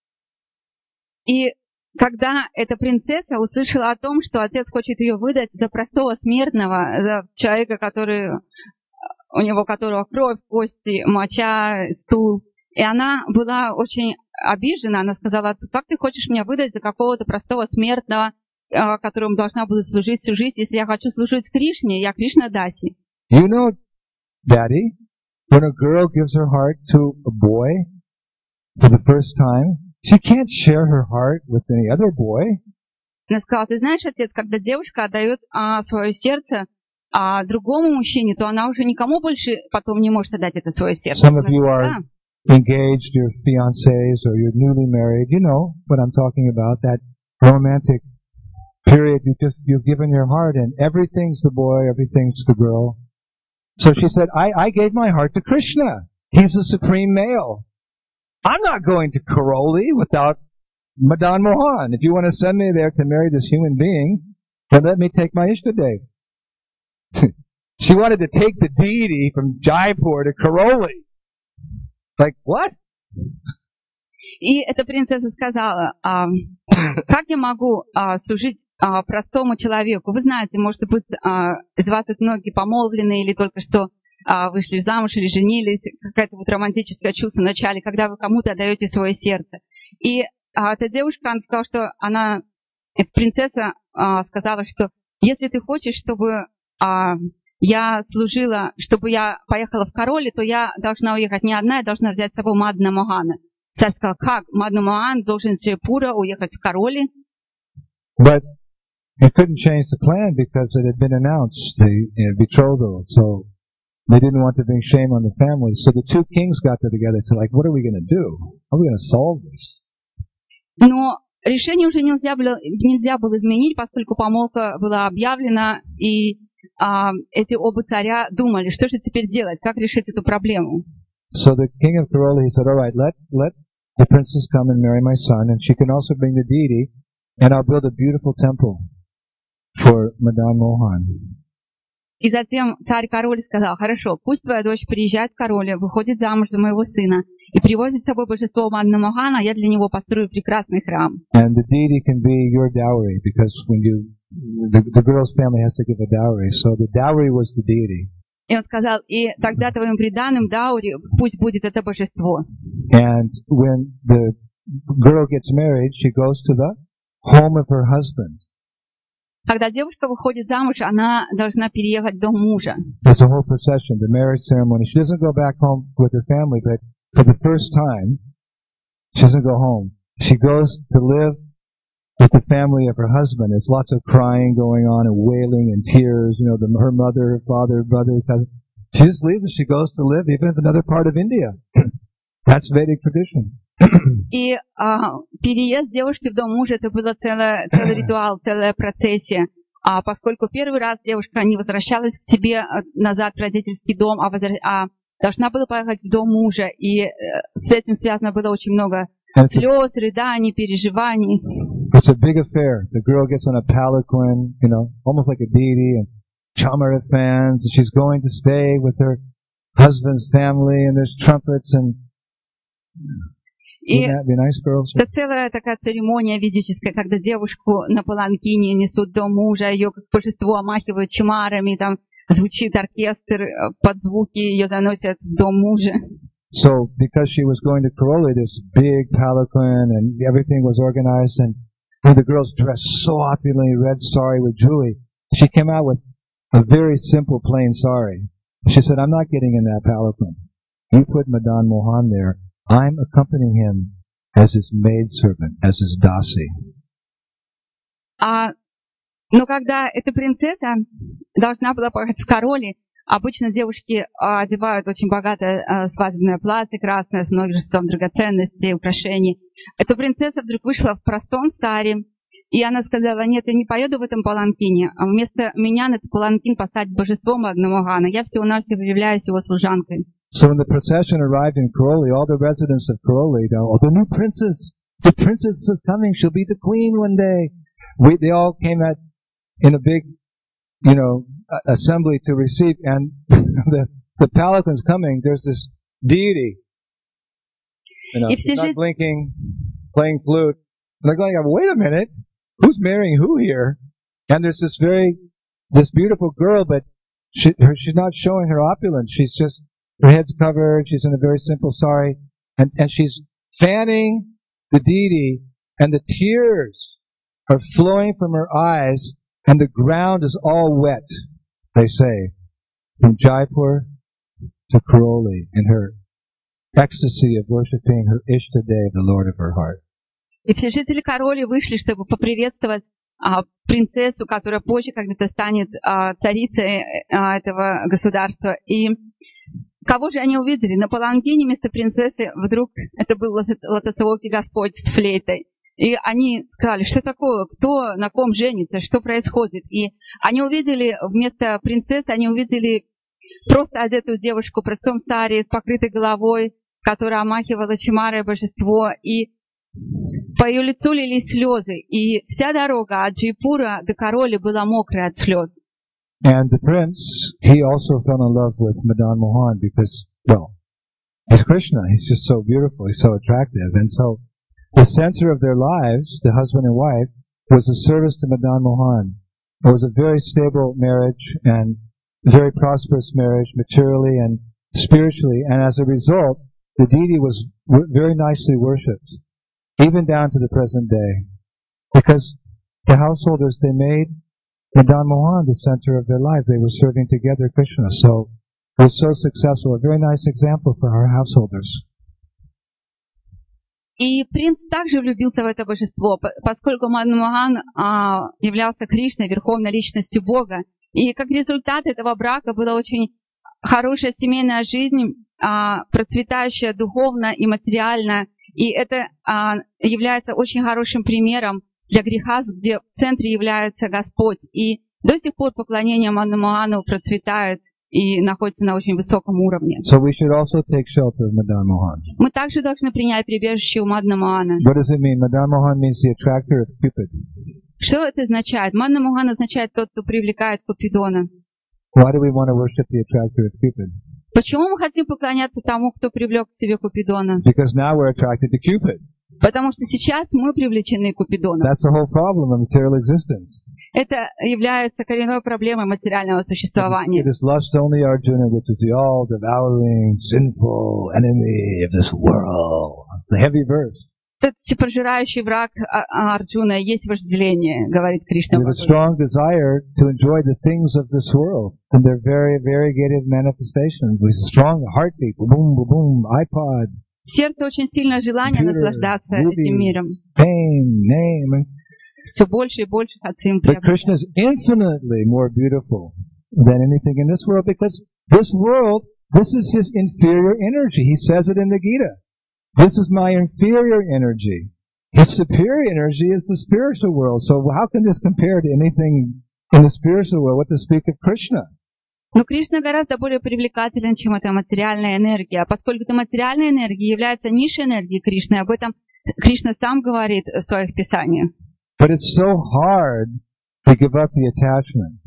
И когда эта принцесса услышала о том, что отец хочет ее выдать за простого смертного, за человека, который, у него которого кровь, кости, моча, стул, и она была очень обижена, она сказала: как ты хочешь меня выдать за какого-то простого смертного, которому должна буду служить всю жизнь, если я хочу служить Кришне, я Кришна Даси. You know, Daddy, when a girl gives her heart to a boy for the first time, she can't share her heart with any other boy. Она сказала: ты знаешь, отец, когда девушка отдает а, свое сердце а, другому мужчине, то она уже никому больше потом не может отдать это свое сердце. Some of you are engaged, you're fiancés, or you're newly married. You know what I'm talking about, that romantic period. You just, you've given your heart and everything's the boy, everything's the girl. So she said, I, I gave my heart to Krishna. He's the supreme male. I'm not going to Karoli without Madan Mohan. If you want to send me there to marry this human being, then let me take my Ishtadev. She wanted to take the deity from Jaipur to Karoli. Like, what? И эта принцесса сказала: а, как я могу а, служить а, простому человеку? Вы знаете, может быть, а, из вас тут многие помолвлены или только что а, вышли замуж или женились, какое-то вот романтическое чувство в начале, когда вы кому-то отдаете свое сердце. И а, эта девушка, она сказала, что она, эта принцесса а, сказала, что если ты хочешь, чтобы а, я служила, чтобы я поехала в Кароли, то я должна уехать не одна, я должна взять с собой Мадна Могана. Царь сказал: как? Мадна Мохан должен с Джайпура уехать в Кароли? But you couldn't change the plan because it had been announced, the you know, betrothal. So they didn't want to bring shame on the family. So the two kings got together and said, like, what are we going to do? How are we going to solve this? Но решение уже нельзя было, нельзя было изменить, поскольку помолвка была объявлена, и а, эти оба царя думали, что же теперь делать, как решить эту проблему. So the king of Karoli, he said, all right, let, let the princess come and marry my son, and she can also bring the deity, and I'll build a beautiful temple for Madan Mohan. И затем царь-король сказал: хорошо, пусть твоя дочь приезжает к королю, выходит замуж за моего сына и привозит с собой божество Мадана Мохана, я для него построю прекрасный храм. And the deity can be your dowry, because when you, the, the girl's family has to give a dowry, so the dowry was the deity. И он сказал: и тогда твоим приданым даури пусть будет это божество. And when the girl gets married, she goes to the home of her husband. Когда девушка выходит замуж, она должна переехать в дом мужа. There's a whole procession, the marriage ceremony. She doesn't go back home with her family, but for the first time, she doesn't go home. She goes to live with the family of her husband. There's lots of crying going on and wailing and tears. You know, the, her mother, her father, brother, cousin. She just leaves and she goes to live even in another part of India. That's Vedic tradition. И а, переезд девушки в дом мужа — это был целый, целый ритуал, целая процессия. А поскольку первый раз девушка не возвращалась к себе назад в родительский дом, а, возвращ... а должна была поехать в дом мужа, и э, с этим связано было очень много слез, рыданий, переживаний. It's a big affair. The girl gets on a palanquin, you know, almost like a deity, and chamara fans. And she's going to stay with her husband's family, and there's trumpets and. И Wouldn't that be nice, girls? Это целая такая церемония ведическая, когда девушку на паланкине несут в дом мужа, ее как божество омахивают чимарами, там звучит оркестр, под звуки ее заносят в дом мужа. So, because she was going to Karoli, this big palanquin and everything was organized, and the girls dressed so opulently, red sari with jewelry. She came out with a very simple, plain sari. She said, "I'm not getting in that palanquin. You put Madan Mohan there. I'm accompanying him as his maidservant, as his dasi." А, но когда эта принцесса должна была поехать в Кароли, обычно девушки а, одевают очень богатое а, свадебное платье красное с множеством драгоценностей, украшений. Эта принцесса вдруг вышла в простом саре, и она сказала: нет, я не поеду в этом паланкине, а вместо меня на этот паланкин поставить божество Мадана Мохана. Я всего-навсего являюсь его служанкой. So when the procession arrived in Karoli, all the residents of Karoli, you know, oh, the new princess, the princess is coming, she'll be the queen one day. We, they all came at, in a big, you know, uh, assembly to receive, and the, the palanquin's coming, there's this deity, you know, she's not blinking, playing flute, and they're going, wait a minute, who's marrying who here? And there's this very, this beautiful girl, but she, her, she's not showing her opulence, she's just, her head's covered, she's in a very simple sari, and, and she's fanning the deity, and the tears are flowing from her eyes, and the ground is all wet, they say, from Jaipur to Karoli, in her ecstasy of worshipping her Ishtadev, the Lord of her heart. И все жители Кароли вышли, чтобы поприветствовать а, принцессу, которая позже когда-то станет а, царицей а, этого государства. И кого же они увидели? На паланкине вместо принцессы вдруг это был лотосовый Господь с флейтой. И они сказали: что такое? Кто на ком женится? Что происходит? И они увидели вместо принцессы, они увидели просто одетую девушку в простом саре с покрытой головой, которая омахивала чимарой божество. И по ее лицу лились слезы. И вся дорога от Джайпура до Кароли была мокрая от слез. And the prince, he also fell in love with Madan Mohan because, well, he's Krishna. He's just so beautiful. He's so attractive. And so the center of their lives, the husband and wife, was the service to Madan Mohan. It was a very stable marriage and very prosperous marriage, materially and spiritually. And as a result, the deity was very nicely worshipped, even down to the present day. Because the householders, they made Madan Mohan the center of their life. They were serving together Krishna. So it was so successful. A very nice example for our householders. И принц также влюбился в это божество, поскольку Мадан Мохан а, являлся Кришной, верховной личностью Бога. И как результат этого брака была очень хорошая семейная жизнь, а, процветающая духовно и материально. И это а, является очень хорошим примером для греха, где в центре является Господь. И до сих пор поклонение Мадану Мохану процветает и находится на очень высоком уровне. So we should also take shelter of Madan Mohan. Мы также должны принять прибежище у Мадана Мохана. What does it mean? Madan Mohan means the attractor of Cupid. Что это означает? Мадана Мохан означает тот, кто привлекает Купидона. Why do we want to worship the attractor of Cupid? Почему мы хотим поклоняться тому, кто привлек к себе Купидона? Because now we're attracted to Cupid. Потому что сейчас мы привлечены Купидоном. That's the whole problem of material existence. Это является коренной проблемой материального существования. It is lust only, Arjuna, which is the all-devouring, sinful enemy of this world. The heavy verse. Этот всепожирающий враг Арджуна есть вожделение, говорит Кришна. We have a strong desire to enjoy the things of this world in their very variegated manifestations. With a strong heartbeat, boom, boom, boom, iPod. В сердце очень сильное желание Computer, наслаждаться movies, этим миром. Fame, name. Все больше и больше хотим But Krishna приобретать. is infinitely more beautiful than anything in this world because this world, this is his inferior energy. He says it in the Gita. This is my inferior energy. His superior energy is the spiritual world. So how can this compare to anything in the spiritual world? What to speak of Krishna? Но Кришна гораздо более привлекателен, чем эта материальная энергия. А поскольку эта материальная энергия является низшей энергией Кришны, об этом Кришна сам говорит в своих писаниях. But it's so hard to give up the attachment.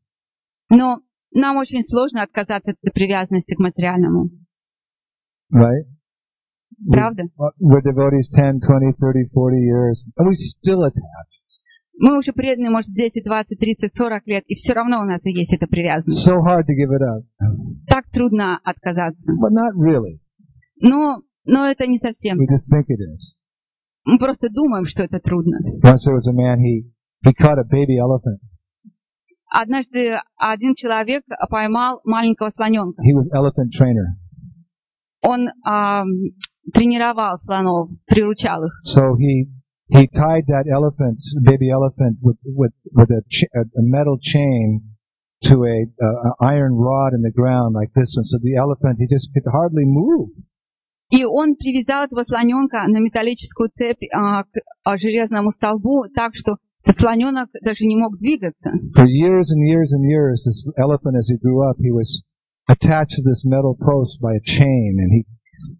Но нам очень сложно отказаться от этой привязанности к материальному. Right? Правда? We're devotees ten, twenty, thirty, forty years, and we still attach. Мы уже преданы, может, десять, двадцать, тридцать, сорок лет, и все равно у нас и есть эта привязанность. So hard to give it up. Так трудно отказаться. But not really. Но, но это не совсем. We just think it is. Мы просто думаем, что это трудно. Once there was a man, he, he caught a baby elephant. Однажды один человек поймал маленького слоненка. He was elephant trainer. Он а, тренировал слонов, приручал их. So he he tied that elephant, baby elephant, with with with a, ch- a metal chain to a, a iron rod in the ground like this, and so the elephant he just could hardly move. И он привязал этого слоненка на металлическую цепь а, к а, железному столбу, так что слоненок даже не мог двигаться. For years and years and years, this elephant, as he grew up, he was attached to this metal post by a chain, and he.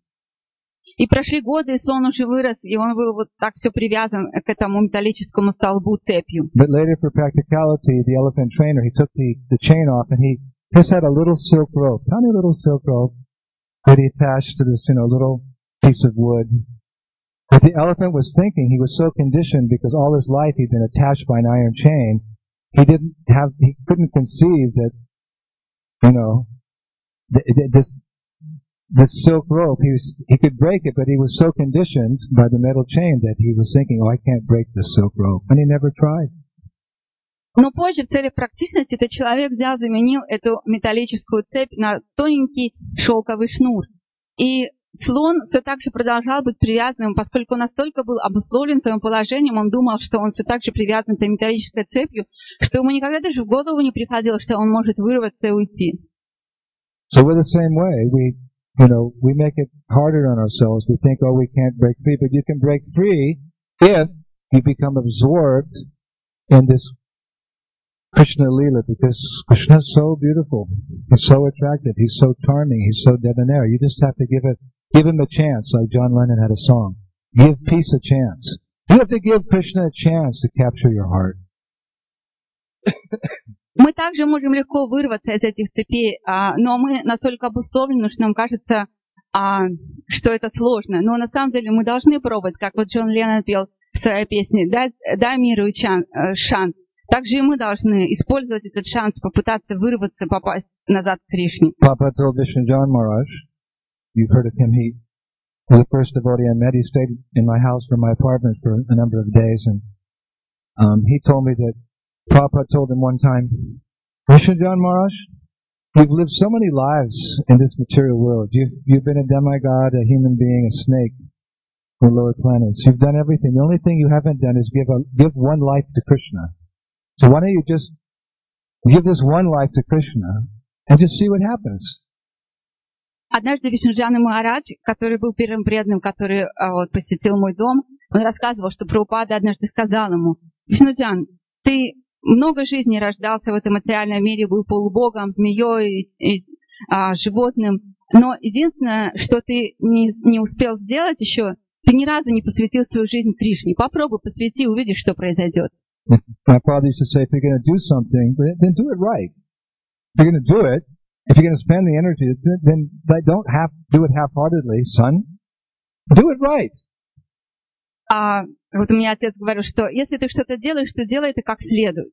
И прошли годы, и слон уже вырос, и он был вот так все привязан к этому металлическому столбу цепью. But later, for practicality, the elephant trainer he took the the chain off, and he just had a little silk rope, tiny little silk rope, that he attached to this, you know, little piece of wood. But the elephant was thinking, he was so conditioned because all his life he'd been attached by an iron chain, he didn't have, he couldn't conceive that, you know, th- th- this, this silk rope, he was, he could break it, but he was so conditioned by the metal chain that he was thinking, oh, I can't break this silk rope. And he never tried. Но позже, в целях практичности, этот человек взял, заменил эту металлическую цепь на тоненький шелковый шнур. И слон все так же продолжал быть привязанным, поскольку он настолько был обусловлен своим положением, он думал, что он все так же привязан этой металлической цепью, что ему никогда даже в голову не приходило, что он может вырваться и уйти. So we're the same way. We, you know, we make it harder on ourselves. We think, oh, we can't break free, but you can break free if you become absorbed in this Krishna Leela, because Krishna is so beautiful. He's so attractive. He's so charming. He's so debonair. You just have to give it, give him a chance, like John Lennon had a song. Give peace a chance. You have to give Krishna a chance to capture your heart. Мы также можем легко вырваться из этих цепей, а, но мы настолько обусловлены, что нам кажется, а, что это сложно. Но на самом деле мы должны пробовать, как вот Джон Леннон пел в своей песне, «Дай, дай миру и чан, э, шанс». Также и мы должны использовать этот шанс, попытаться вырваться, попасть назад к Кришне. Papa told Vishnujan Maharaj, you've heard of him, he was the first devotee I met. He stayed in my house or my apartment for a number of days, and um, he told me that Prabhupada told him one time, Vishnujan Maharaj, you've lived so many lives in this material world. You've, you've been a demigod, a human being, a snake, or lower planets. You've done everything. The only thing you haven't done is give a, give one life to Krishna. So why don't you just give this one life to Krishna and just see what happens? Однажды Вишнуджана Махарадж, который был первым преданным, который а, вот, посетил мой дом, он рассказывал, что Прабхупада однажды сказал ему: Вишнуджан, ты много жизней рождался в этом материальном мире, был полубогом, змеей и, и а, животным. Но единственное, что ты не, не успел сделать еще, ты ни разу не посвятил свою жизнь Кришне. Попробуй посвяти, увидишь, что произойдет. My father used to say, if you're going to do something, then do it right. If you're going to do it, if you're going to spend the energy, then don't have, do it half-heartedly, son. Do it right. А вот у меня отец говорил, что если ты что-то делаешь, то делай это как следует.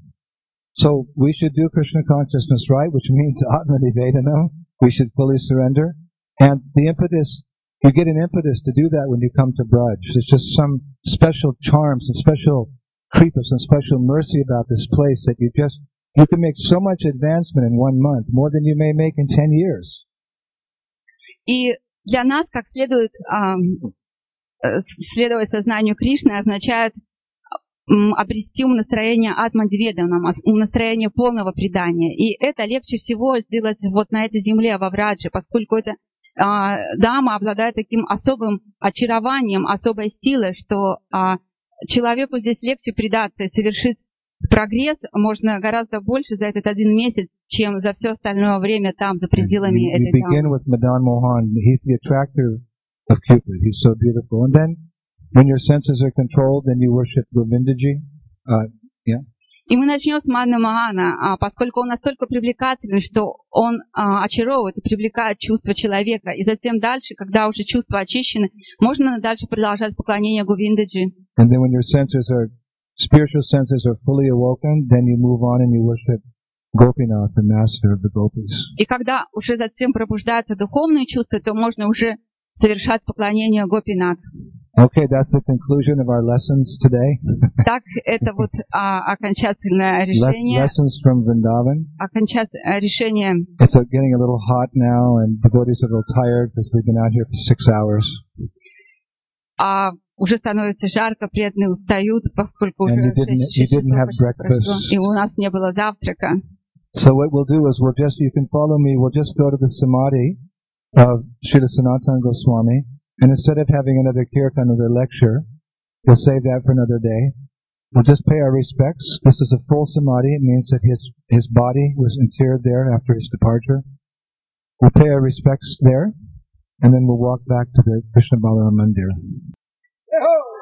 So we should do Krishna consciousness right, which means Atma Nivedana. We should fully surrender. And the impetus, you get an impetus to do that when you come to Braj. There's just some special charm, some special kripa, some special mercy about this place that you just, you can make so much advancement in one month, more than you may make in ten years. И для нас, как следует, следовать сознанию Кришны, означает обрести умонастроение атма-дведана, умонастроение полного предания. И это легче всего сделать вот на этой земле, во Врадже, поскольку эта а, дама обладает таким особым очарованием, особой силой, что а, человеку здесь легче предаться и совершить прогресс можно гораздо больше за этот один месяц, чем за все остальное время там, за пределами we, этой we дамы. begin with Madan Mohan. He's the attractor of Cupid. He's so beautiful. And then when your senses are controlled, then you worship Govindaji. Uh, yeah. И мы начнем с Мадана Мохана, поскольку он настолько привлекательный, что он а, очаровывает и привлекает чувства человека. И затем дальше, когда уже чувства очищены, можно дальше продолжать поклонение Говиндаджи. And then when your senses are, spiritual senses are fully awoken, then you move on and you worship Gopinath, the master of the gopis. И когда уже затем пробуждаются духовные чувства, то можно уже совершать поклонение Гопинат. Okay, that's the conclusion of our lessons today. Так, это вот а, окончательное решение. Lessons from Vrindavan. Окончательное решение. It's getting a little hot now, and devotees are a little tired because we've been out here for six hours. А уже становится жарко, преданные устают, поскольку уже шесть часов прошло, и у нас не было завтрака. So what we'll do is we'll just, you can follow me, we'll just go to the Samadhi of Srila Sanatana Goswami. And instead of having another kirtan, another lecture, we'll save that for another day. We'll just pay our respects. This is a full samadhi. It means that his, his body was interred there after his departure. We'll pay our respects there, and then we'll walk back to the Krishna Balaram Mandir.